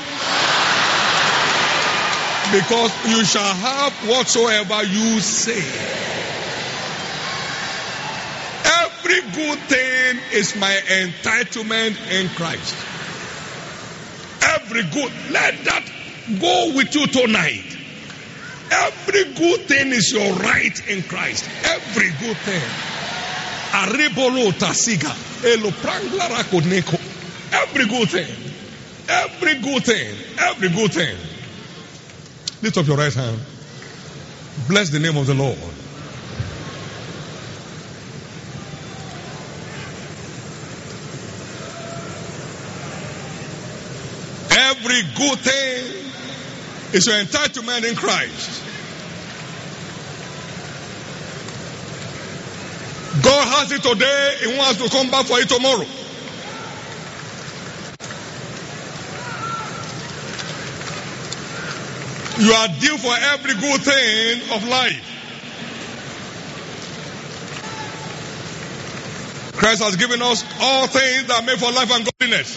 Because you shall have whatsoever you say. Every good thing is my entitlement in Christ. Every good. Let that go with you tonight. Every good thing is your right in Christ. Every good thing. Aribolo tasiga. Elo pranglara kodneko. Every good thing. Every good thing. Every good thing. Lift up your right hand. Bless the name of the Lord. Every good thing is your entitlement in Christ. God has it today. He wants to come back for it tomorrow. You are due for every good thing of life. Christ has given us all things that are made for life and godliness.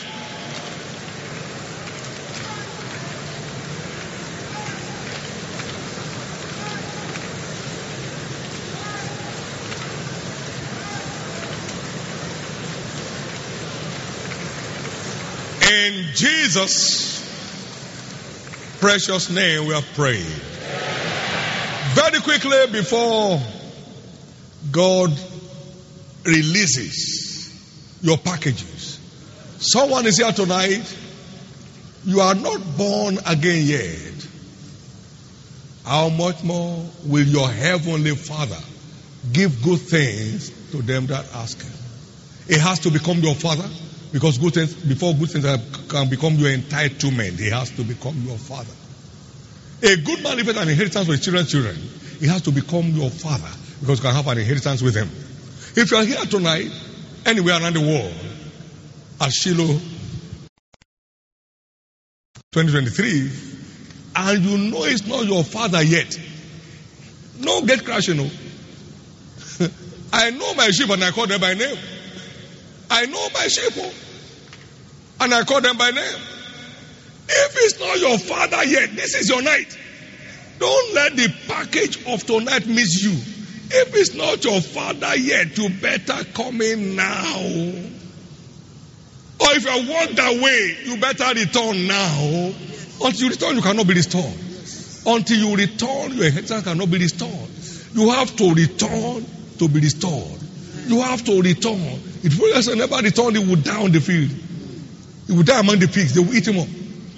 In Jesus' precious name we are praying. Very quickly before God releases your packages. Someone is here tonight. You are not born again yet. How much more will your heavenly Father give good things to them that ask Him? It has to become your Father. Because good things, before good things can become your entitlement, He has to become your Father. A good man leaves an inheritance for his children's children. He has to become your Father because you can have an inheritance with Him. If you are here tonight, anywhere around the world, at Shiloh 2023, and you know it's not your Father yet, no get crashing. No. I know my sheep and I call them by name. I know my sheep, and I call them by name. If it's not your Father yet, this is your night. Don't let the package of tonight miss you. If it's not your Father yet, you better come in now. Or if you walked away, you better return now. Until you return, you cannot be restored. Until you return, your inheritance cannot be restored. You have to return to be restored. You have to return. If you never return, he will die on the field. He will die among the pigs. They will eat him up.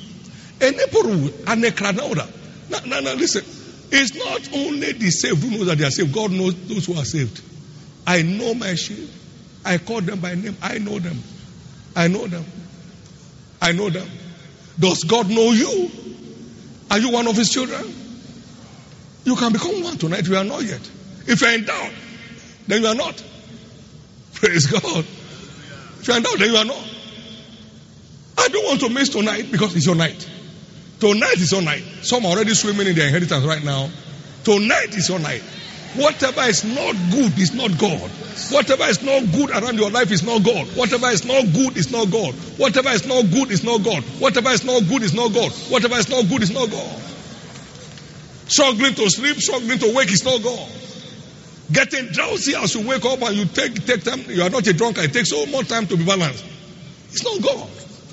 Now, listen. It's not only the saved who knows that they are saved. God knows those who are saved. I know my sheep. I call them by name. I know them. I know them. I know them. Does God know you? Are you one of His children? You can become one tonight. You are not yet. If you are in doubt, then you are not. Praise God. If you are in doubt, then you are not. I don't want to miss tonight because it's your night. Tonight is your night. Some are already swimming in their inheritance right now. Tonight is your night. Whatever is not good is not God. Whatever is not good around your life is not God. Whatever is not good is not God. Whatever is not good is not God. Whatever is not good is not God. Whatever is not good is not God. Struggling to sleep, struggling to wake is not God. Getting drowsy as you wake up and you take time, you are not a drunkard. It takes so much time to be balanced. It's not God.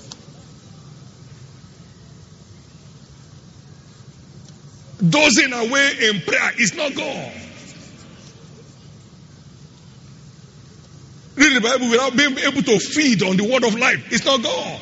Dozing away in prayer is not God. Reading the Bible without being able to feed on the word of life, it's not God.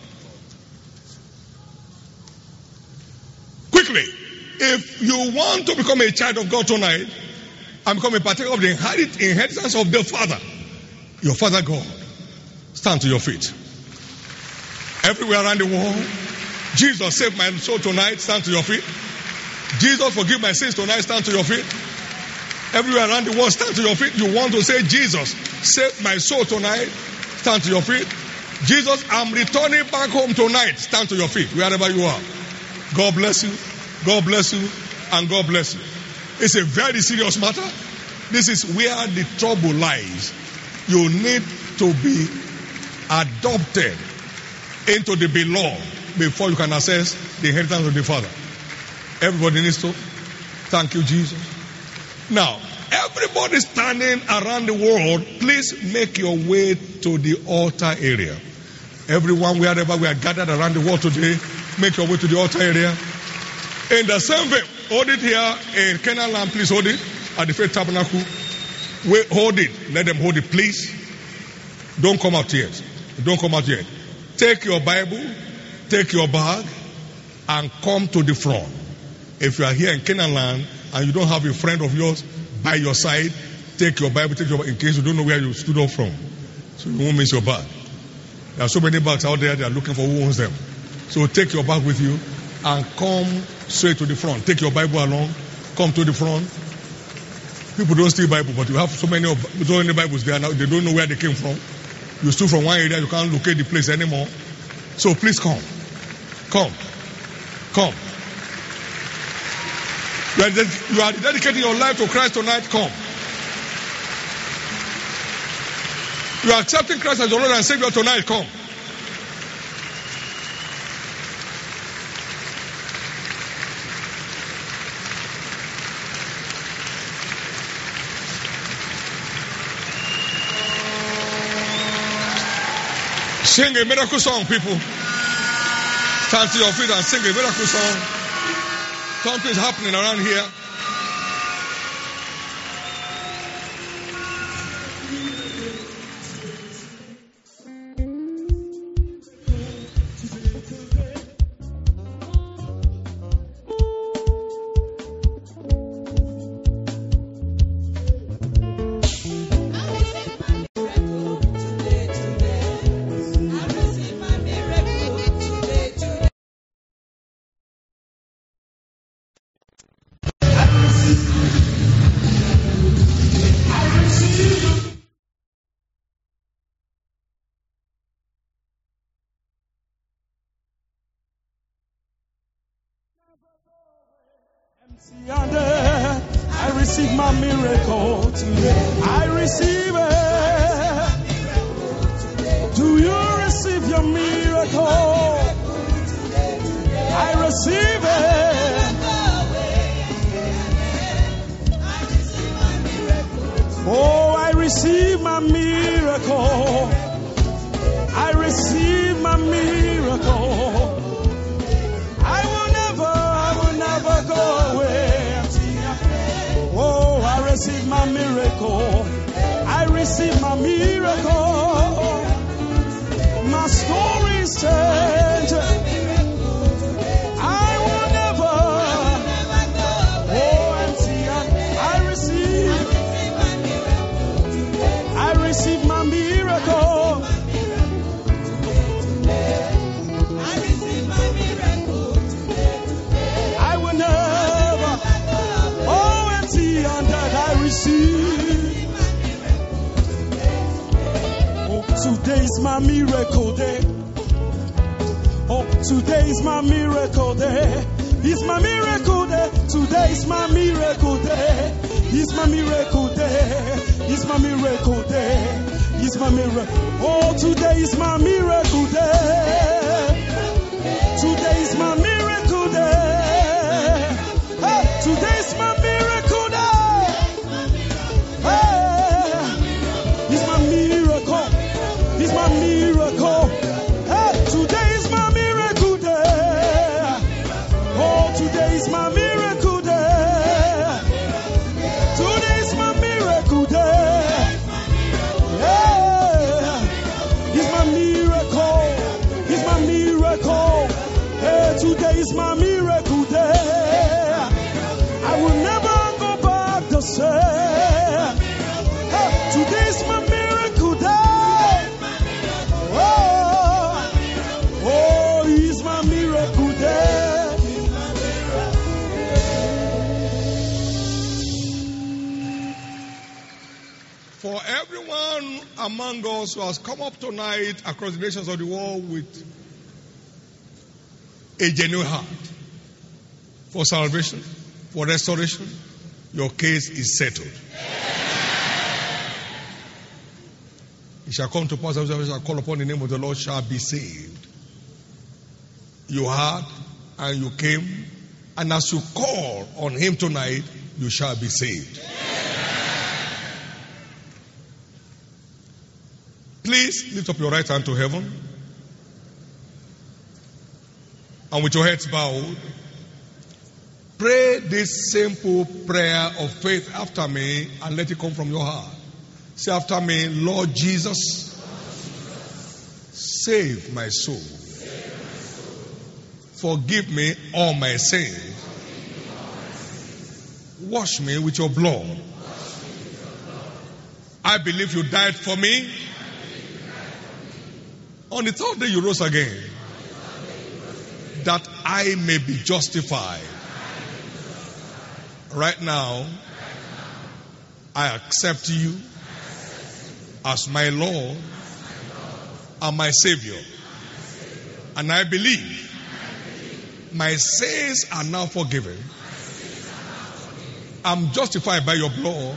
Quickly, if you want to become a child of God tonight and become a partaker of the inheritance of the Father, your Father God, stand to your feet. Everywhere around the world, Jesus saved my soul tonight, stand to your feet. Jesus forgive my sins tonight, stand to your feet. Everywhere around the world, stand to your feet. You want to say, Jesus, save my soul tonight, stand to your feet. Jesus, I'm returning back home tonight, stand to your feet, wherever you are. God bless you, God bless you, and God bless you. It's a very serious matter. This is where the trouble lies. You need to be adopted into the beloved before you can access the inheritance of the Father. Everybody needs to. Thank you, Jesus. Now, everybody standing around the world, please make your way to the altar area. Everyone, wherever we are gathered around the world today, make your way to the altar area. In the same way, hold it here in Canaan Land, please hold it. At the Faith Tabernacle, wait, hold it. Let them hold it, please. Don't come out yet. Don't come out yet. Take your Bible, take your bag, and come to the front. If you are here in Canaan Land and you don't have a friend of yours by your side, take your Bible, in case you don't know where you stood up from, so you won't miss your bag. There are so many bags out there, they are looking for who owns them. So take your bag with you and come straight to the front. Take your Bible along, come to the front. People don't steal Bible, but you have so many Bibles there now, they don't know where they came from. You stood from one area, you can't locate the place anymore. So please come. Come. Come. You are dedicating your life to Christ tonight, come. You are accepting Christ as your Lord and Savior tonight, come. Sing a miracle song, people. Stand to your feet and sing a miracle song. Something is happening around here. I receive my miracle today. I receive it. Do you receive your miracle? I receive it. Oh, I receive my miracle. I receive my miracle. I will never go away. Oh, I receive my miracle. I receive my miracle. My story is changed. I will never go empty. I receive my miracle. I will never go empty handed. I receive. Oh, today is my miracle day. Oh, today is my miracle day. It's my miracle day. Today is my miracle day. It's my miracle day. It's my miracle day. It's my miracle. Oh, today is my miracle day. Today is my miracle day. Hey, today is my miracle day. Hey, it's my miracle. It's my miracle. Hey, today is my miracle day. Oh, today is my miracle day. Today is my miracle day. Yeah, it's my miracle. It's my miracle. Hey, today is my miracle day. I will never go back the same. Hey, today is my miracle day. Oh, it's my miracle day. For everyone among us who has come up tonight across the nations of the world with a genuine heart for salvation, for restoration, your case is settled. It shall come to pass that whosoever shall call upon the name of the Lord shall be saved. You heard and you came, and as you call on him tonight, you shall be saved. Please lift up your right hand to heaven. And with your heads bowed, pray this simple prayer of faith after me and let it come from your heart. Say after me, Lord Jesus, save my soul. Forgive me all my sins. Wash me with your blood. I believe you died for me. On the third day you rose again, that I may be justified. Right now, I accept you as my Lord and my Savior. And I believe my sins are now forgiven. I'm justified by your blood.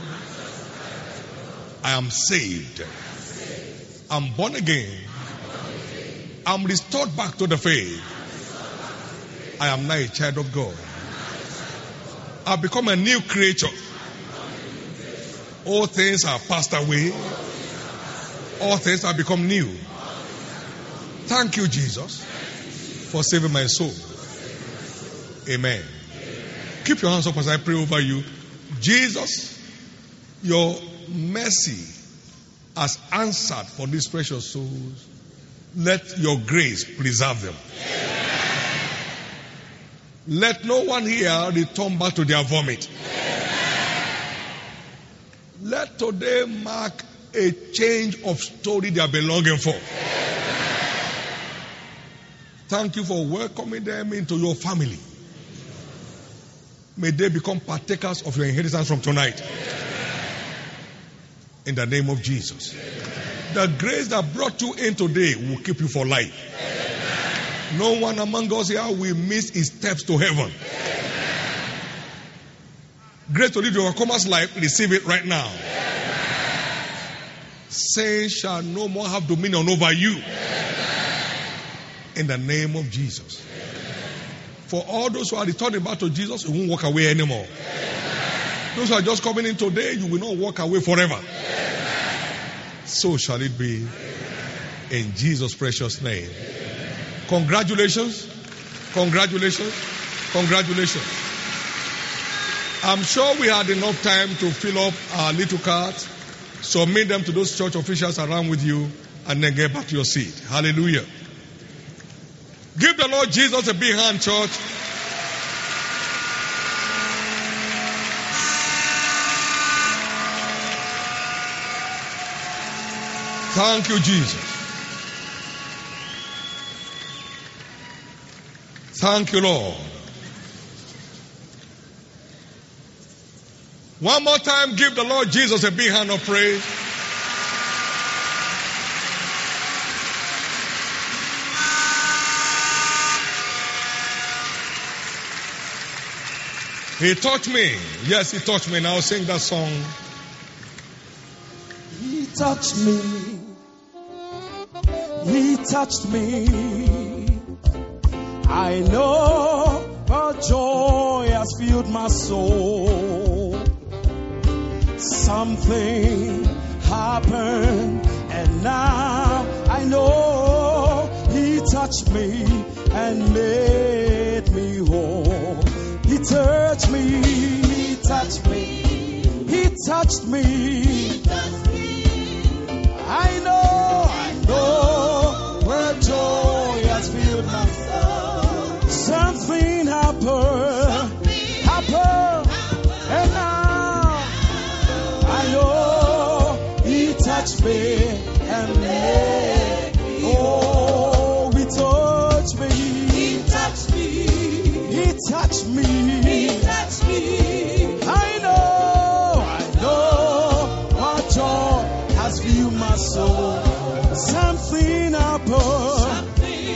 I am saved. I'm born again. I'm restored back to the faith. I am now a child of God. I've become a new creature. All things are passed away. All things have become new. Thank you, Jesus, for saving my soul. Amen. Keep your hands up as I pray over you. Jesus, your mercy has answered for these precious souls. Let your grace preserve them. Let no one here return back to their vomit. Let today mark a change of story they have been longing for. Thank you for welcoming them into your family. May they become partakers of your inheritance from tonight. In the name of Jesus. The grace that brought you in today will keep you for life. No one among us here will miss his steps to heaven. Grace to live the overcomer's life, receive it right now. Sin shall no more have dominion over you. In the name of Jesus. For all those who are returning back to Jesus, you won't walk away anymore. Those who are just coming in today, you will not walk away forever. So shall it be. In Jesus' precious name. Congratulations. Congratulations. Congratulations. I'm sure we had enough time to fill up our little cards, submit them to those church officials around with you, and then get back to your seat. Hallelujah. Give the Lord Jesus a big hand, church. Thank you, Jesus. Thank you, Lord. One more time, give the Lord Jesus a big hand of praise. He touched me. Yes, he touched me. Now sing that song. He touched me. He touched me. I know a joy has filled my soul. Something happened, and now I know he touched me and made me whole. He touched me, he touched me, he touched me. He touched me. I know where joy has filled my soul. Something happened, and now I know he touched me and made me. Oh, he touched me. He touched me. He touched me. He touched me. I know what joy has filled my soul. Something happened,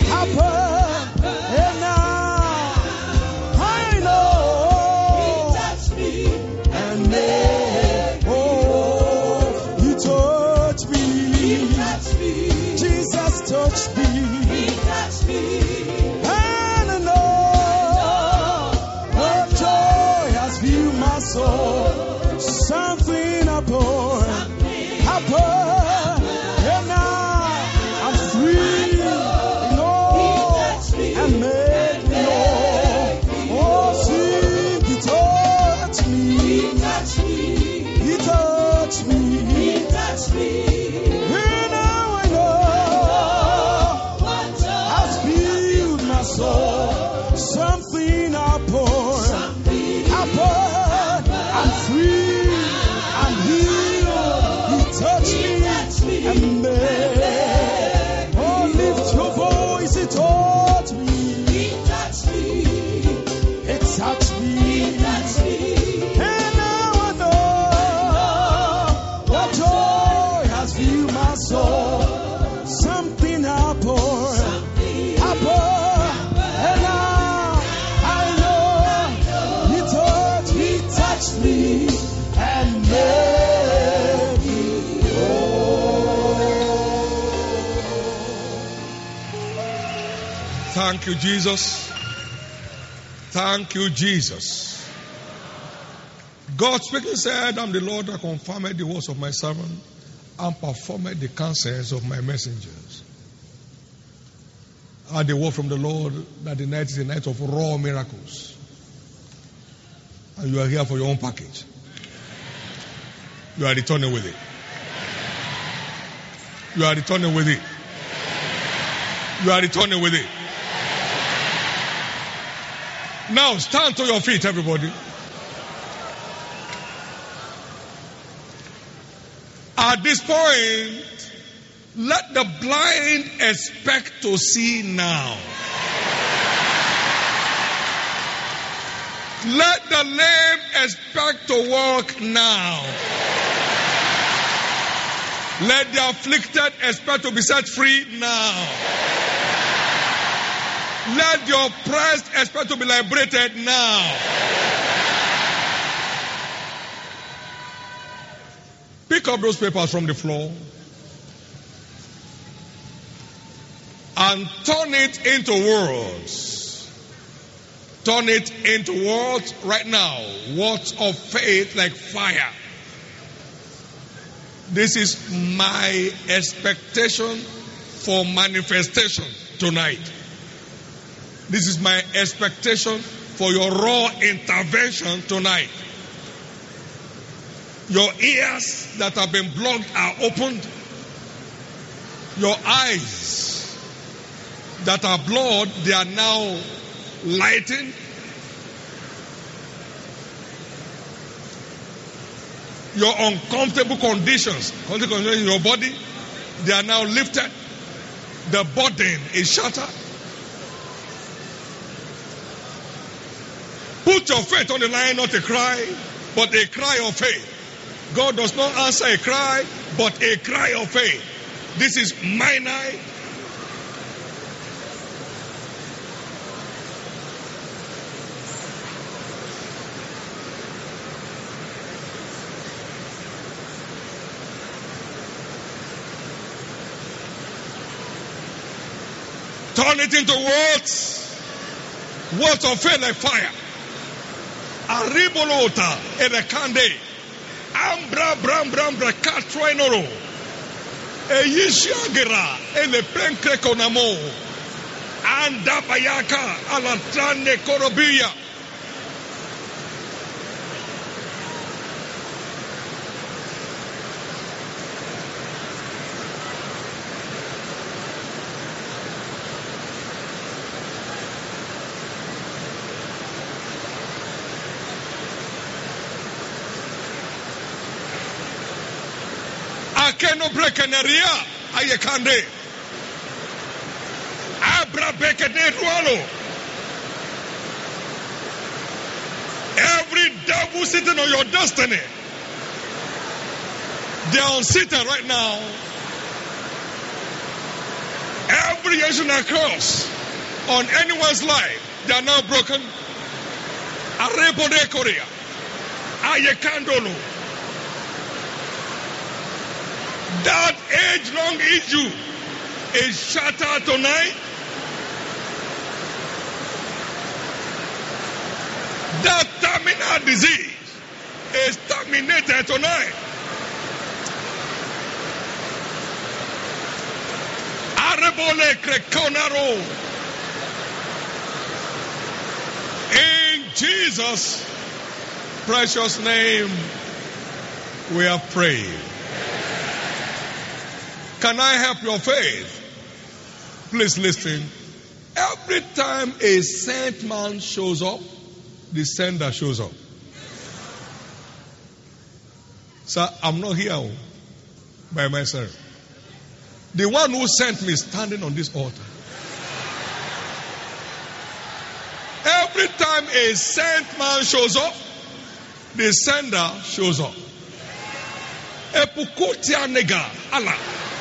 and now I know he touched me and made. Oh, he touched me. He touched me. Jesus touched me. He touched me. So something happened, and now free. I'm healed. He touched me and made. Oh, lift your voice. He touched me. He touched me. It touched me. And now I know that joy has filled my soul. Something happened. And now I know He touched me and made me whole. Thank you, Jesus. Thank you, Jesus. God speaking said, I'm the Lord that confirmed the words of my servant and performed the counsels of my messengers. I had the word from the Lord that the night is a night of raw miracles. And you are here for your own package. You are returning with it. You are returning with it. You are returning with it. Now stand to your feet, everybody. At this point, let the blind expect to see now. Let the lame expect to walk now. Let the afflicted expect to be set free now. Let the oppressed expect to be liberated now. Pick up those papers from the floor and turn it into words. Turn it into words right now. Words of faith like fire. This is my expectation for manifestation tonight. This is my expectation for your raw intervention tonight. Your ears that have been blocked are opened. Your eyes that are blood, they are now lightened. Your uncomfortable conditions in your body, they are now lifted. The burden is shattered. Put your faith on the line, not a cry, but a cry of faith. God does not answer a cry, but a cry of faith. This is my night. Turn it into words. Words of faith like fire. Aribolota erekande. Ambra bram bram braka troinoro. Eyishiagera ele prenkre konamo. Anda bayaka alatrane korobia. Akeno brekeneria ayekande. Abra bekene rualo. Every devil sitting on your destiny, they are unseated right now. Every ancient curse on anyone's life, they are now broken. Arebode Korea. Ayekandolo. That age-long issue is shattered tonight. That terminal disease is terminated tonight. Arebole Krekonaro. In Jesus' precious name, we have prayed. Can I help your faith? Please listen. Every time a sent man shows up, the sender shows up. Sir, I'm not here by myself. The one who sent me is standing on this altar. Every time a sent man shows up, the sender shows up. Epukotia nega, Allah.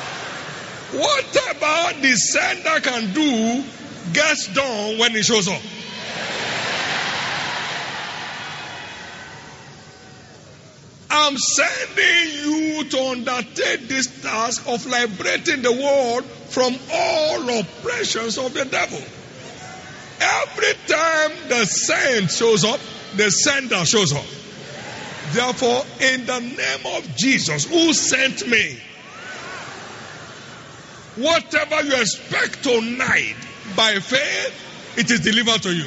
Whatever the sender can do gets done when he shows up. I'm sending you to undertake this task of liberating the world from all oppressions of the devil. Every time the saint shows up, the sender shows up. Therefore, in the name of Jesus, who sent me, whatever you expect tonight, by faith, it is delivered to you.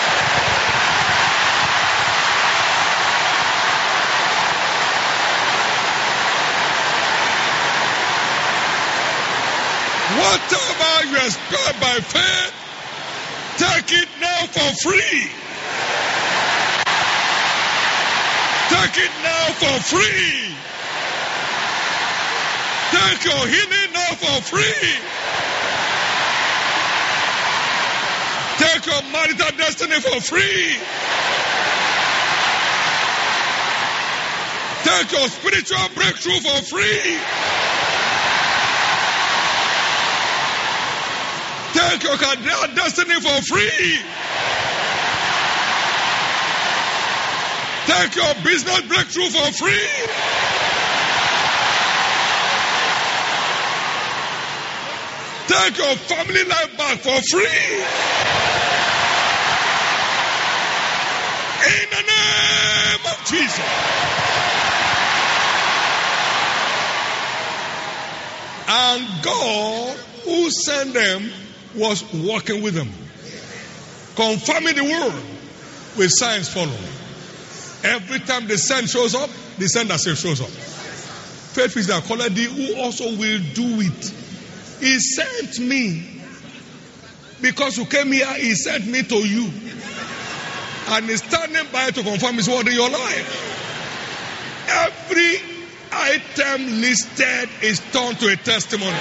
Whatever you expect by faith, take it now for free. Take it now for free. Take your healing now for free. Take your marital destiny for free. Take your spiritual breakthrough for free. Take your career destiny for free. Take your business breakthrough for free. Take your family life back for free. In the name of Jesus. And God, who sent them, was walking with them, confirming the word with signs following. Every time the sign shows up, the sender shows up. Faith is that quality who also will do it. He sent me. Because you came here, he sent me to you. And he's standing by to confirm his word in your life. Every item listed is turned to a testimony.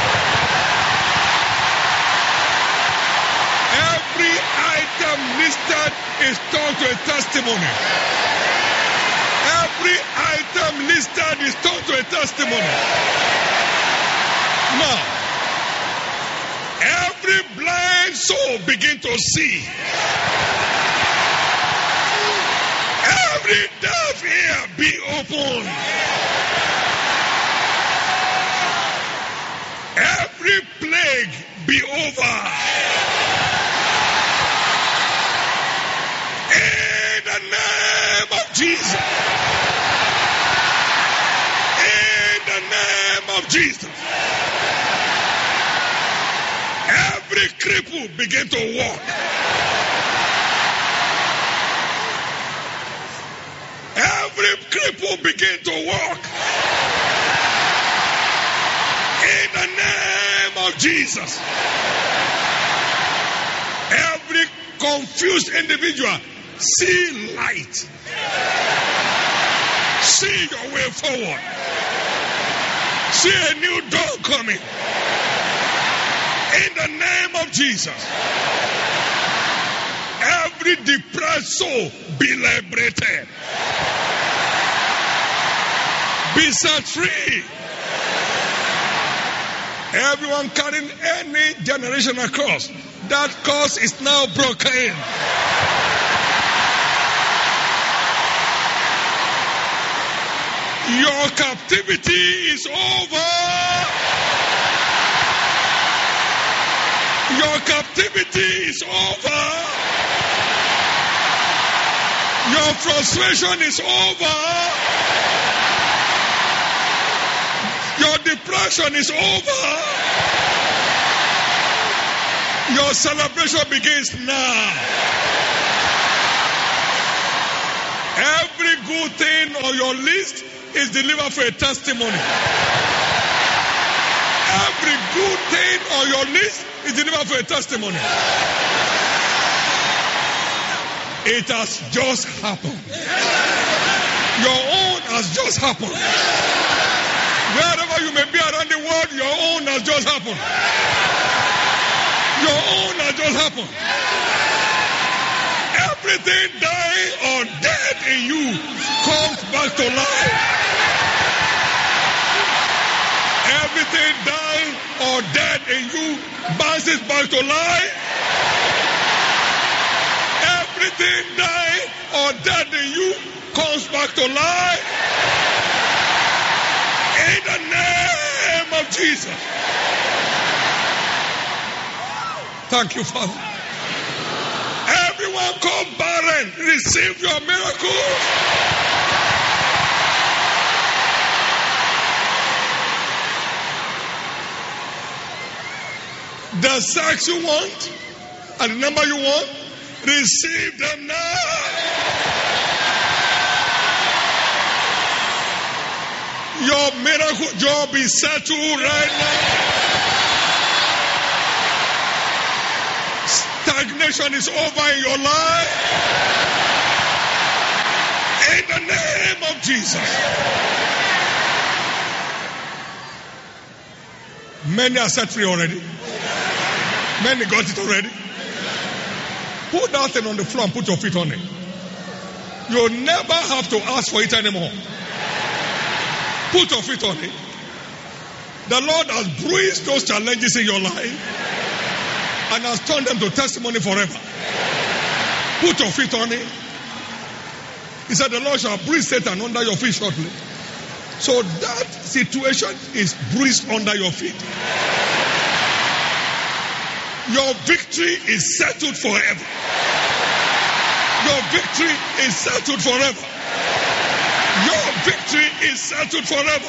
Every item listed is turned to a testimony. Every item listed is turned to a testimony. Now, every blind soul begin to see. Every deaf ear be open. Every plague be over. In the name of Jesus. In the name of Jesus. Every cripple begin to walk. Every cripple begin to walk. In the name of Jesus. Every confused individual see light. See your way forward. See a new door coming. In the name of Jesus. Every depressed soul be liberated. Be set free. Everyone carrying any generation across, that curse is now broken. Your captivity is over. Your captivity is over. Your frustration is over. Your depression is over. Your celebration begins now. Every good thing on your list is delivered for a testimony. Every good thing on your list is delivered for a testimony. It has just happened. Your own has just happened. Wherever you may be around the world, your own has just happened. Your own has just happened. Everything dying or dead in you comes back to life. Everything dying or dead in you bounces back to life. Everything dying or dead in you comes back to life. In the name of Jesus. Thank you, Father. Everyone called barren, receive your miracle. The sex you want and the number you want, receive them now. Your miracle job is settled right now. Stagnation is over in your life. In the name of Jesus. Many are set free already. Many got it already. Put that thing on the floor and put your feet on it. You'll never have to ask for it anymore. Put your feet on it. The Lord has bruised those challenges in your life and has turned them to testimony forever. Put your feet on it. He said the Lord shall bruise Satan under your feet shortly. So that situation is bruised under your feet. Your victory is settled forever. Your victory is settled forever. Your victory is settled forever.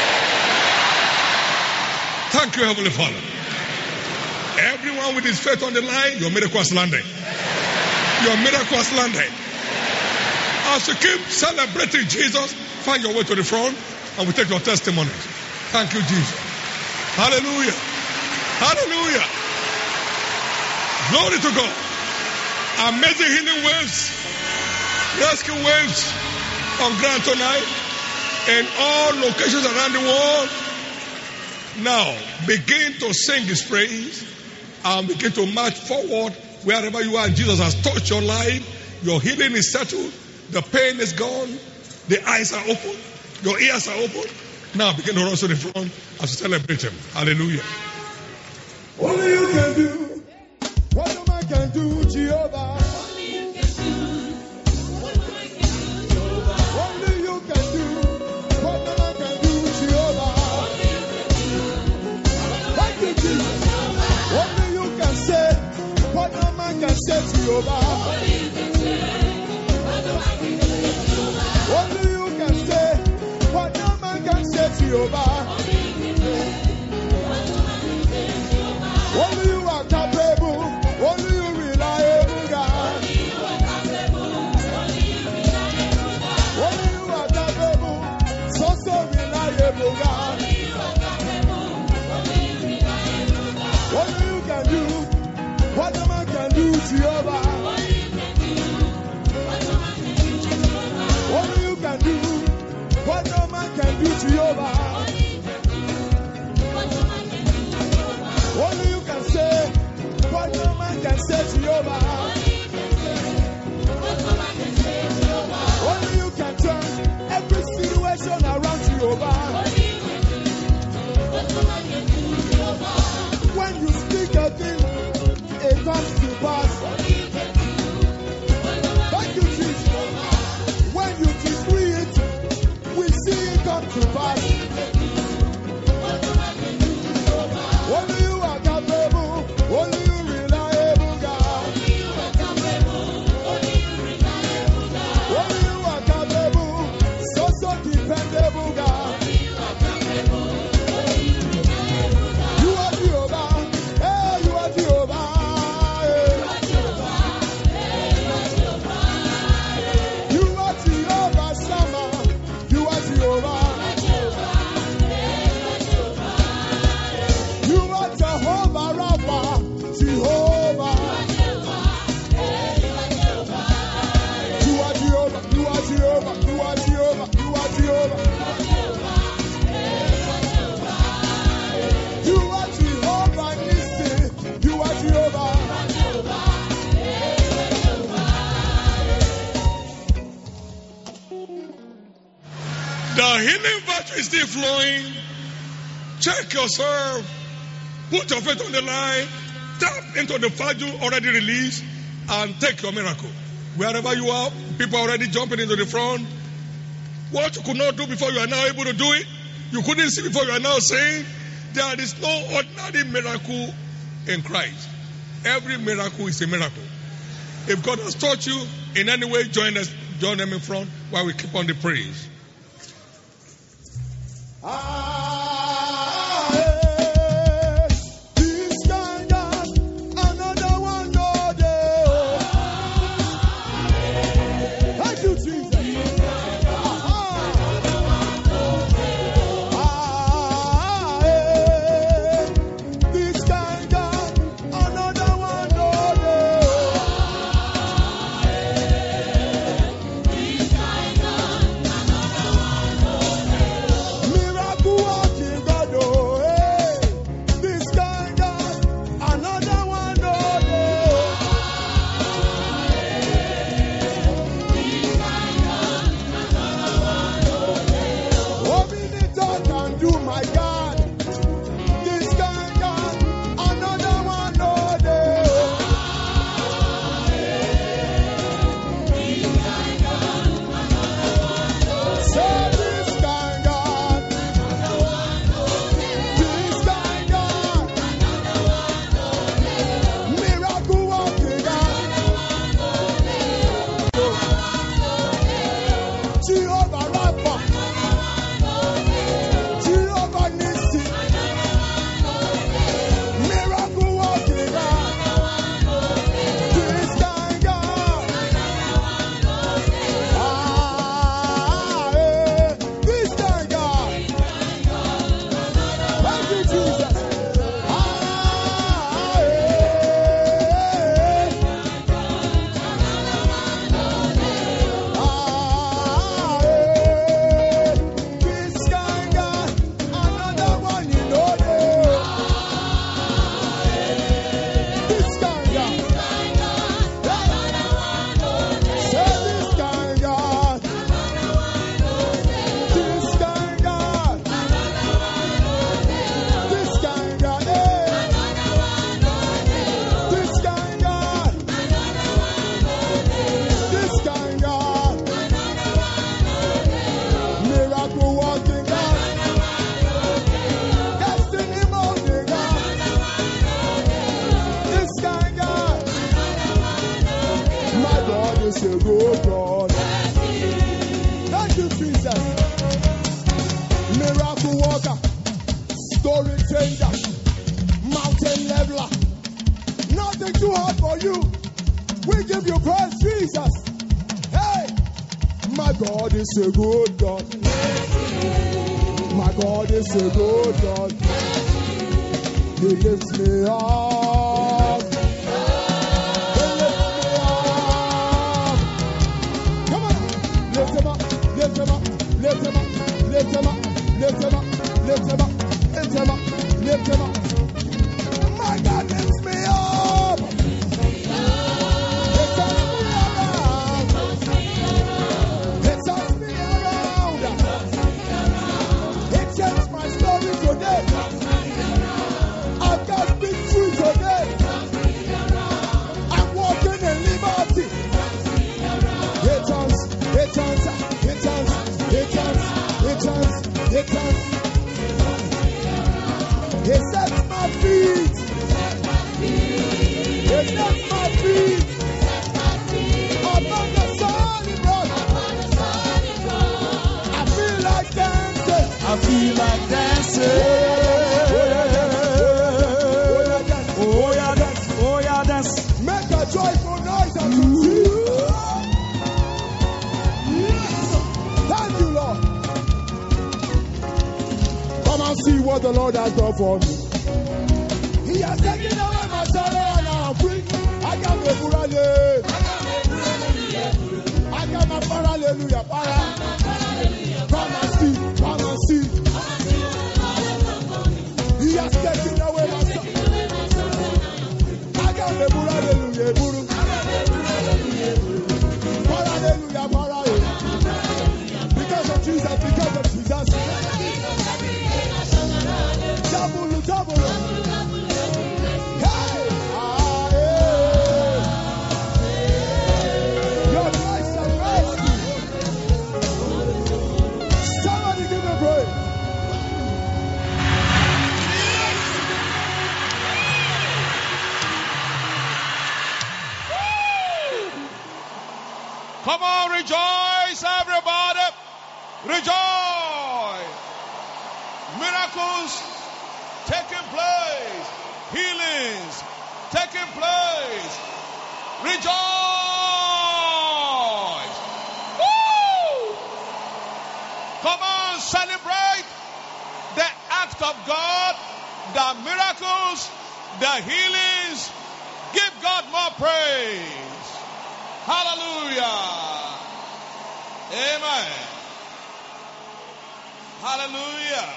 Thank you, Heavenly Father. Everyone with his faith on the line, your miracle has landed. Your miracle has landed. As you keep celebrating Jesus, find your way to the front and we take your testimonies. Thank you, Jesus. Hallelujah. Hallelujah. Glory to God. Amazing healing waves, rescue waves on ground tonight in all locations around the world. Now, begin to sing his praise and begin to march forward wherever you are. Jesus has touched your life. Your healing is settled. The pain is gone. The eyes are open. Your ears are open. Now begin to run to the front as we celebrate him. Hallelujah. Only you can do what no man can do, Jehovah. Only you can do what no man can do, Jehovah. Only you can do what no man can do, Jehovah. Thank you, Jesus. Only you can say what no man can say, Jehovah. Only you can say what no man can say, Jehovah. Only you are capable. Only you reliable, God. Only you are capable. So reliable, God. Only you can do what no man can do, Jehovah. Only you can do what no man can do, Jehovah. Only you can say what no man can say, Jehovah. Only you can turn every situation around, Jehovah. When you speak a thing, it comes to pass. Thank you, Jesus. When you decree it, we see it come to pass. Only you are capable. Only you reliable, God. You are Jehovah. You are Jehovah. You are Jehovah Nissi. You are Jehovah. The healing virtue is still flowing. Check yourself. Put your faith on the line. Tap into the virtue already released and take your miracle. Wherever you are, people are already jumping into the front. What you could not do before, you are now able to do it. You couldn't see before, you are now saying. There is no ordinary miracle in Christ. Every miracle is a miracle. If God has taught you in any way, join us, join them in front while we keep on the praise. A good God. My God is a good God. He lifts me up. He lifts me up. Come on. Lift him up. Lift him up. Lift him up. Lift him up. Lift him up. Lift him up. Lift him up. Lift him up. My God lifts me up. He sets my feet. He sets my feet upon the solid rock. I feel like dancing. I feel like dancing. Oh yeah, dance. Oh yeah, dance. Make a joyful noise unto you. Thank you, Lord. Come and see what the Lord has done for me. He has taken away my sorrow and I'm free. I got my burale. I got my hallelujah, para. Come and see, come and see. He has taken away my son. I got the bull, hallelujah, bull. Para, hallelujah, para. Because of Jesus, because of Jesus. Double, double. Hey! Ah, yeah. Your grace and mercy. Somebody give me praise. Come on, rejoice, everybody. Rejoice. Miracles taking place. Healings taking place. Rejoice. Woo! Come on, celebrate the act of God, the miracles, the healings. Give God more praise. Hallelujah. Amen. Hallelujah.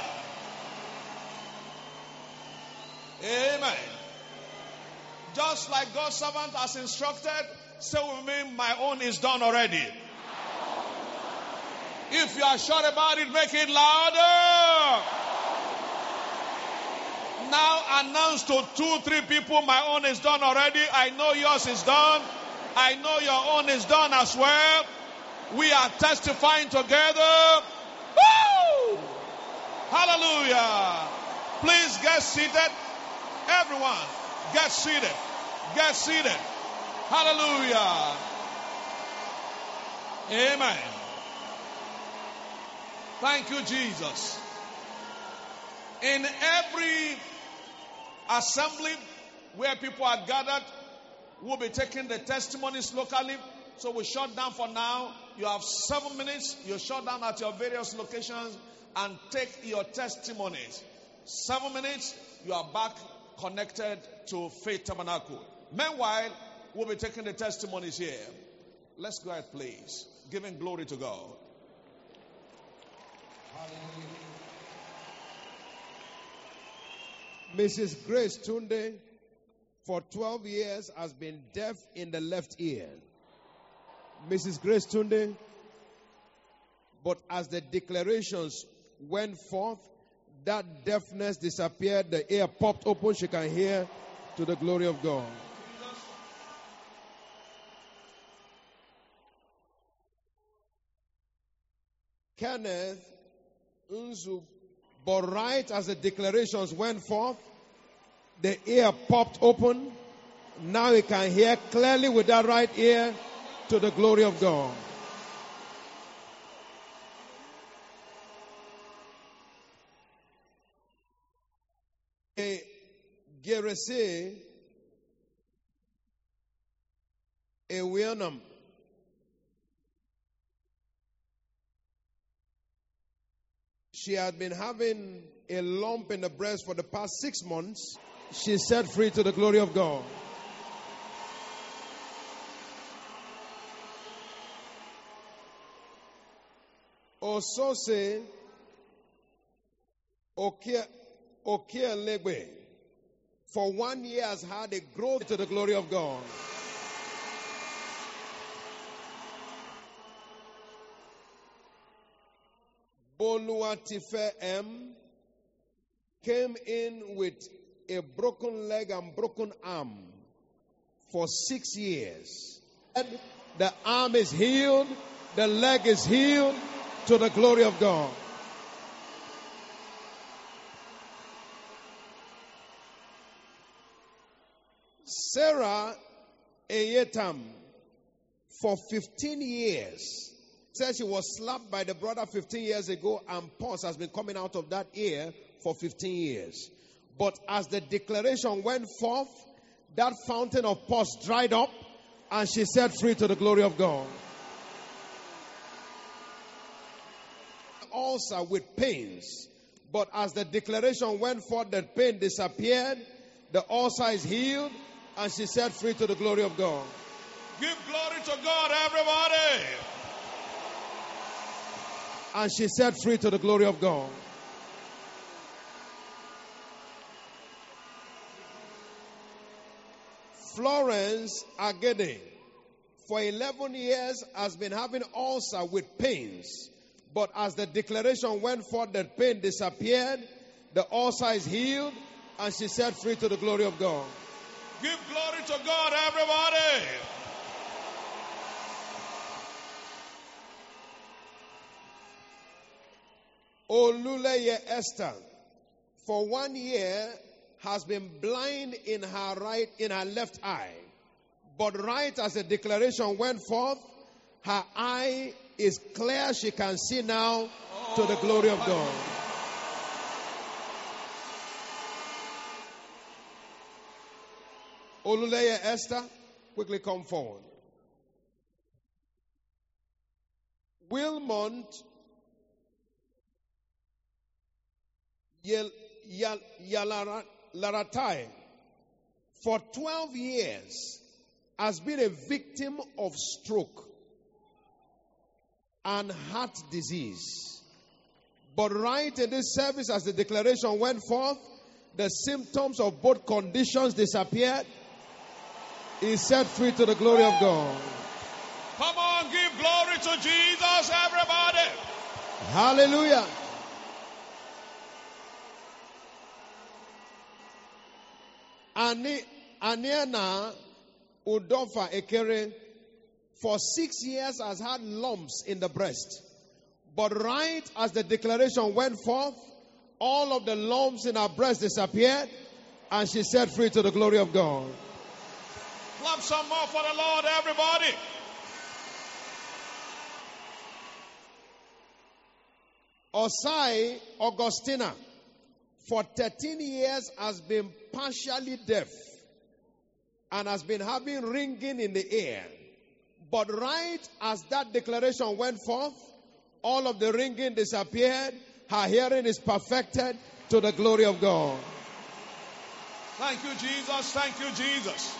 Amen. Just like God's servant has instructed, say with me, my own is done already. If you are sure about it, make it louder. Now announce to 2-3 people, my own is done already. I know yours is done. I know your own is done as well. We are testifying together. Woo! Hallelujah. Please get seated. Everyone, get seated. Get seated. Hallelujah. Amen. Thank you, Jesus. In every assembly where people are gathered, we'll be taking the testimonies locally. So we shut down for now. You have 7 minutes. You shut down at your various locations and take your testimonies. 7 minutes, you are back connected to Faith Tabernacle. Meanwhile, we'll be taking the testimonies here. Let's go ahead, please. Giving glory to God. Mrs. Grace Tunde, for 12 years, has been deaf in the left ear. Mrs. Grace Tunde, but as the declarations went forth, that deafness disappeared, the ear popped open, she can hear to the glory of God. Kenneth Nzu, but right as the declarations went forth, the ear popped open. Now he can hear clearly with that right ear to the glory of God. Gerese Ewianam. She had been having a lump in the breast for the past 6 months. She's set free to the glory of God. Osose Okielebe, for 1 year has had a growth to the glory of God. Boluatife M came in with a broken leg and broken arm for 6 years. And the arm is healed, the leg is healed to the glory of God. Sarah Eyetam, for 15 years, said she was slapped by the brother 15 years ago, and pus has been coming out of that ear for 15 years. But as the declaration went forth, that fountain of pus dried up, and she set free to the glory of God. Ulcer with pains, but as the declaration went forth, the pain disappeared, the ulcer is healed, and she set free to the glory of God. Give glory to God, everybody. and she's set free to the glory of God. Florence Agede, for 11 years, has been having ulcer with pains. But as the declaration went forth, the pain disappeared, the ulcer is healed, and she set free to the glory of God. Give glory to God, everybody. Oluleye Esther, for 1 year, has been blind in her left eye. But right as the declaration went forth, her eye is clear. She can see now to the glory of God. Oluleye Esther, quickly come forward. Wilmont Laratai, for 12 years, has been a victim of stroke and heart disease. But right in this service, as the declaration went forth, the symptoms of both conditions disappeared. He set free to the glory of God. Come on, give glory to Jesus, everybody. Hallelujah. Aniana Udofa Ekere, for 6 years, has had lumps in the breast. But right as the declaration went forth, all of the lumps in her breast disappeared, and she set free to the glory of God. Clap some more for the Lord, everybody. Osai Augustina, for 13 years, has been partially deaf and has been having ringing in the ear. But right as that declaration went forth, all of the ringing disappeared. Her hearing is perfected to the glory of God. Thank you, Jesus. Thank you, Jesus.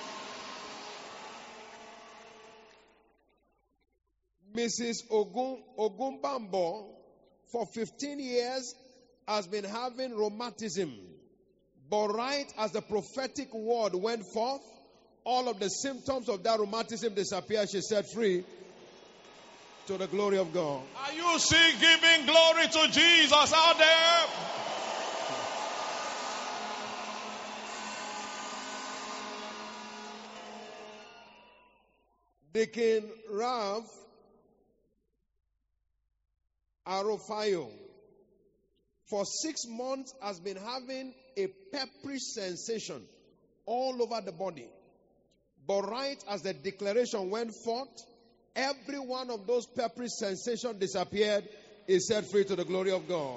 Mrs. Ogumbambo, for 15 years, has been having rheumatism. But right as the prophetic word went forth, all of the symptoms of that rheumatism disappeared. She set free to the glory of God. Are you still giving glory to Jesus out there? Deacon Rav Arofayo, for 6 months, has been having a peppery sensation all over the body. But right as the declaration went forth, every one of those peppery sensations disappeared. Is set free to the glory of God.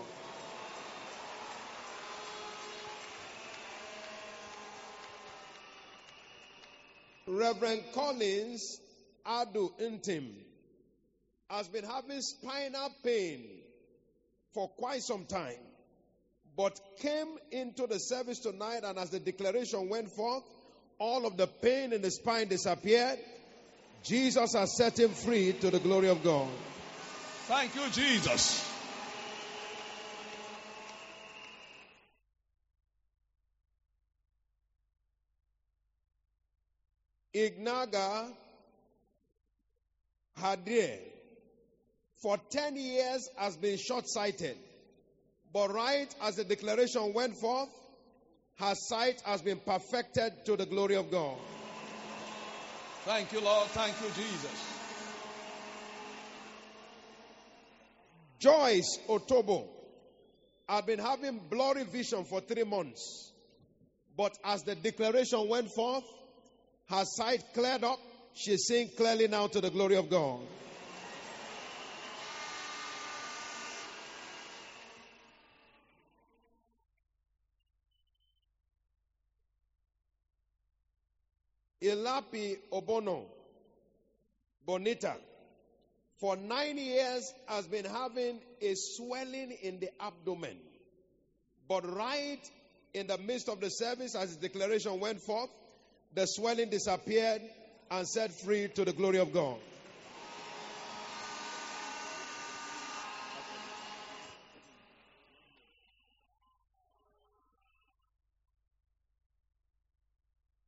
Reverend Collins Adu Intim has been having spinal pain for quite some time, but came into the service tonight, and as the declaration went forth, all of the pain in the spine disappeared. Jesus has set him free to the glory of God. Thank you, Jesus. Ignaga Hadrie, for 10 years, has been short-sighted. But right as the declaration went forth, her sight has been perfected to the glory of God. Thank you, Lord. Thank you, Jesus. Joyce Otobo had been having blurry vision for 3 months. But as the declaration went forth, her sight cleared up. She's seeing clearly now to the glory of God. Ilapi Obono Bonita, for 9 years, has been having a swelling in the abdomen. But right in the midst of the service, as his declaration went forth, the swelling disappeared and set free to the glory of God.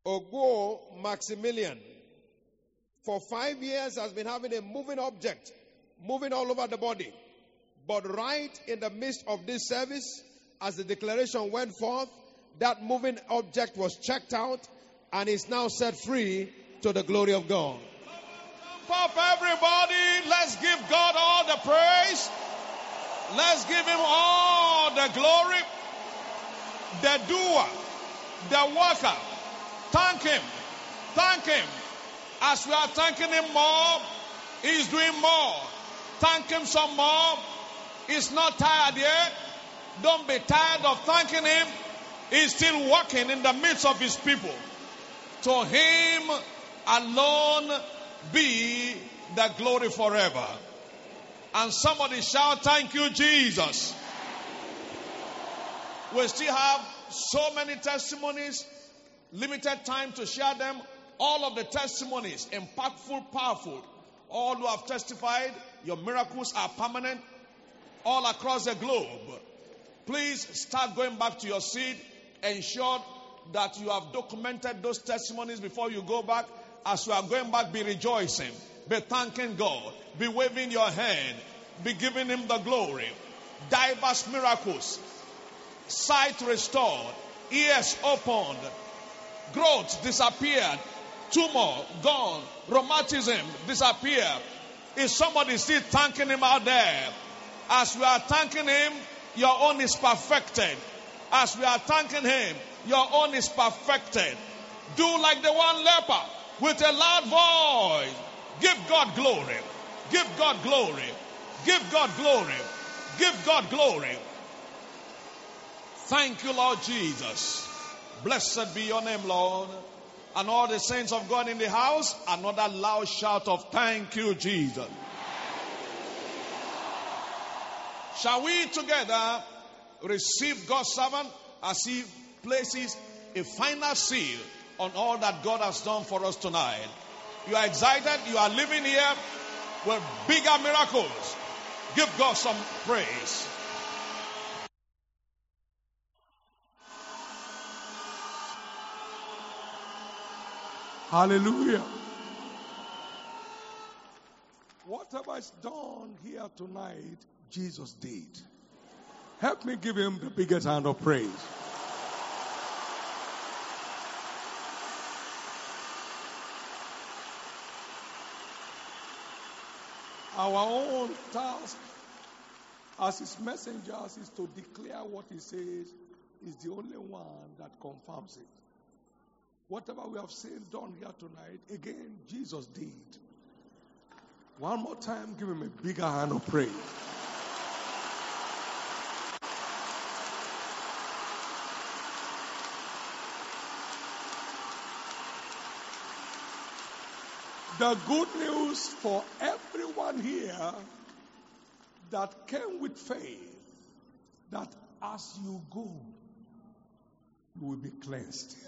Ogwo Maximilian, for 5 years has been having a moving object, moving all over the body. But right in the midst of this service, as the declaration went forth, that moving object was checked out and is now set free to the glory of God. Pop, everybody, let's give God all the praise. Let's give him all the glory. The doer, the worker. Thank him. Thank him. As we are thanking him more, he's doing more. Thank him some more. He's not tired yet. Don't be tired of thanking him. He's still working in the midst of his people. To him alone be the glory forever. And somebody shout, thank you, Jesus. We still have so many testimonies, limited time to share them. All of the testimonies, impactful, powerful. All who have testified, your miracles are permanent all across the globe. Please start going back to your seat. Ensure that you have documented those testimonies before you go back. As you are going back, be rejoicing, be thanking God, be waving your hand, be giving him the glory. Diverse miracles, sight restored, ears opened, growth disappeared, tumor gone, rheumatism disappeared. Is somebody still thanking him out there? As we are thanking him, your own is perfected. As we are thanking him, your own is perfected. Do like the one leper with a loud voice. Give God glory. Give God glory. Give God glory. Give God glory. Thank you, Lord Jesus. Blessed be your name, Lord. And all the saints of God in the house, another loud shout of thank you, Jesus. Shall we together receive God's servant as he places a final seal on all that God has done for us tonight? You are excited. You are living here with bigger miracles. Give God some praise. Hallelujah. Whatever is done here tonight, Jesus did. Help me give him the biggest hand of praise. Our own task as his messengers is to declare what he says is the only one that confirms it. Whatever we have seen done here tonight, again, Jesus did. One more time, give him a bigger hand of praise. The good news for everyone here that came with faith, that as you go, you will be cleansed.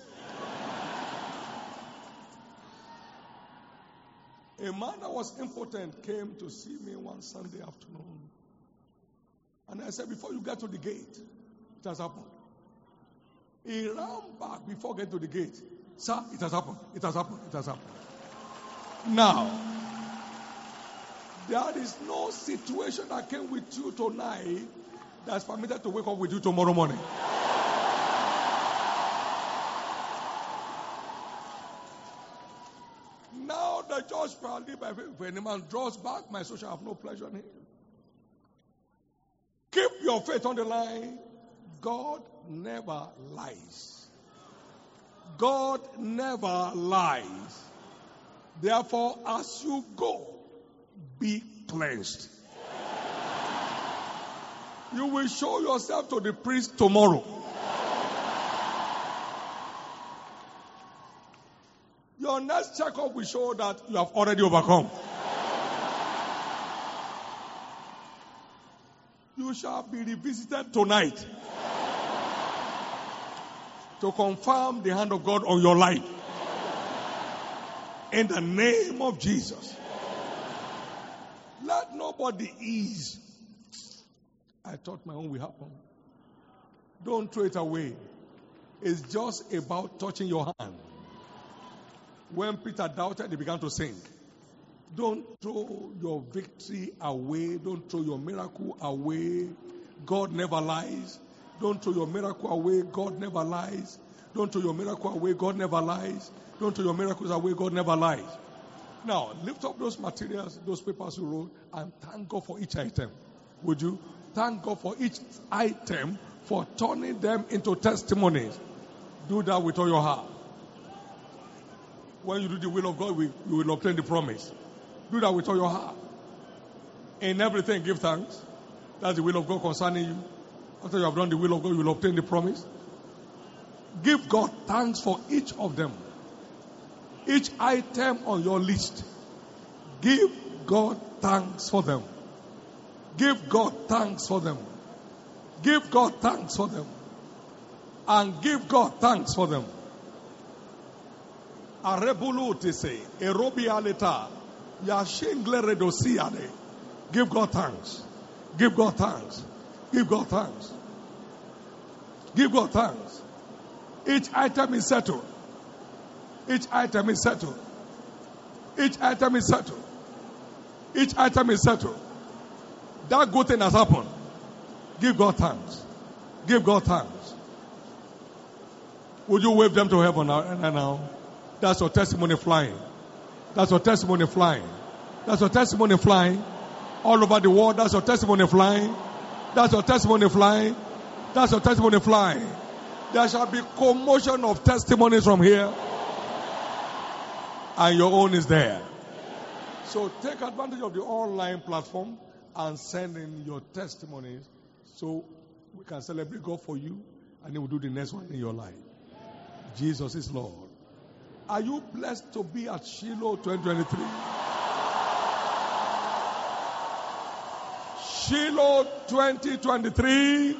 A man that was impotent came to see me one Sunday afternoon. And I said, before you get to the gate, it has happened. He ran back before getting to the gate. Sir, it has happened. It has happened. It has happened. Now, there is no situation that came with you tonight that's permitted to wake up with you tomorrow morning. Now the judge shall live by faith. If any man draws back, my soul shall have no pleasure in him. Keep your faith on the line. God never lies. God never lies. Therefore, as you go, be cleansed. You will show yourself to the priest tomorrow. Your next checkup will show that you have already overcome. You shall be revisited tonight to confirm the hand of God on your life. In the name of Jesus. Let nobody ease. I thought my own will happen. Don't throw it away. It's just about touching your hand. When Peter doubted, he began to sink. Don't throw your victory away. Don't throw your miracle away. God never lies. Don't throw your miracle away. God never lies. Don't throw your miracle away. God never lies. Don't throw your miracles away. God never lies. Now, lift up those materials, those papers you wrote, and thank God for each item. Would you? Thank God for each item, for turning them into testimonies. Do that with all your heart. When you do the will of God, you will obtain the promise. Do that with all your heart. In everything, give thanks. That's the will of God concerning you. After you have done the will of God, you will obtain the promise. Give God thanks for each of them. Each item on your list. Give God thanks for them. Give God thanks for them. Give God thanks for them. And give God thanks for them. Arebulutise, erobialeta, yashingleredosiade. Give God thanks. Give God thanks. Give God thanks. Give God thanks. Each item is settled. Each item is settled. Each item is settled. Each item is settled. That good thing has happened. Give God thanks. Give God thanks. Would you wave them to heaven now? That's your testimony flying. That's your testimony flying. That's your testimony flying. All over the world, that's your testimony flying. That's your testimony flying. That's your testimony flying. There shall be commotion of testimonies from here. And your own is there. So take advantage of the online platform and send in your testimonies so we can celebrate God for you and He will do the next one in your life. Jesus is Lord. Are you blessed to be at Shiloh 2023? Shiloh 2023.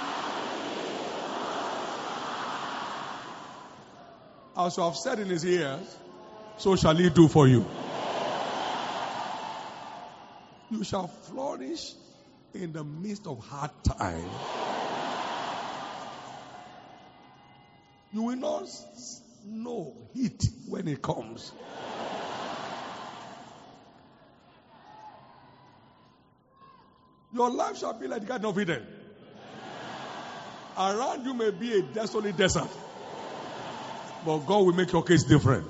As you have said in His ears, so shall He do for you. You shall flourish in the midst of hard times. You will not know heat when it comes. Your life shall be like the Garden of Eden. Around you may be a desolate desert, but God will make your case different.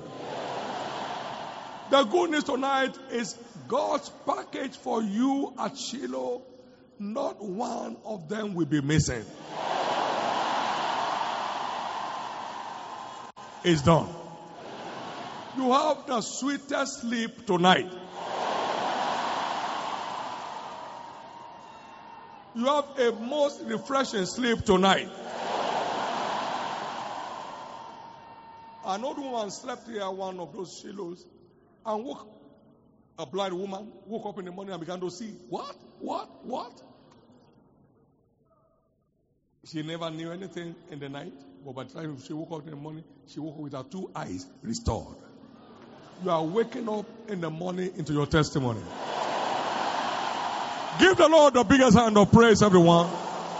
The good news tonight is God's package for you at Shiloh. Not one of them will be missing. It's done. You have the sweetest sleep tonight. You have a most refreshing sleep tonight. An old woman slept here at one of those Shilohs and woke. A blind woman woke up in the morning and began to see. What? She never knew anything in the night, but by the time she woke up in the morning, she woke up with her two eyes restored. You are waking up in the morning into your testimony. Give the Lord the biggest hand of praise, everyone.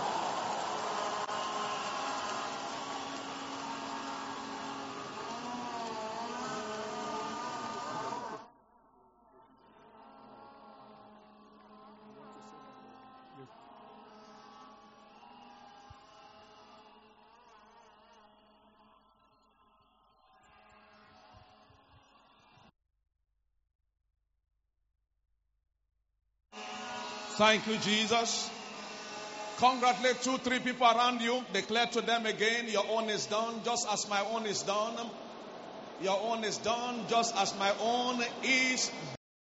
Thank you, Jesus. Congratulate 2-3 people around you. Declare to them again, your own is done just as my own is done. Your own is done just as my own is.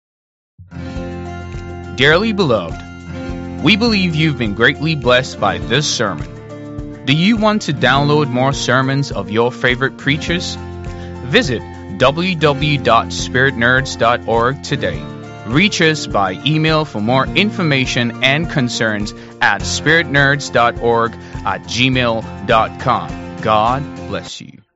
Dearly beloved, we believe you've been greatly blessed by this sermon. Do you want to download more sermons of your favorite preachers? Visit www.spiritnerds.org today. Reach us by email for more information and concerns at spiritnerds.org@gmail.com. God bless you.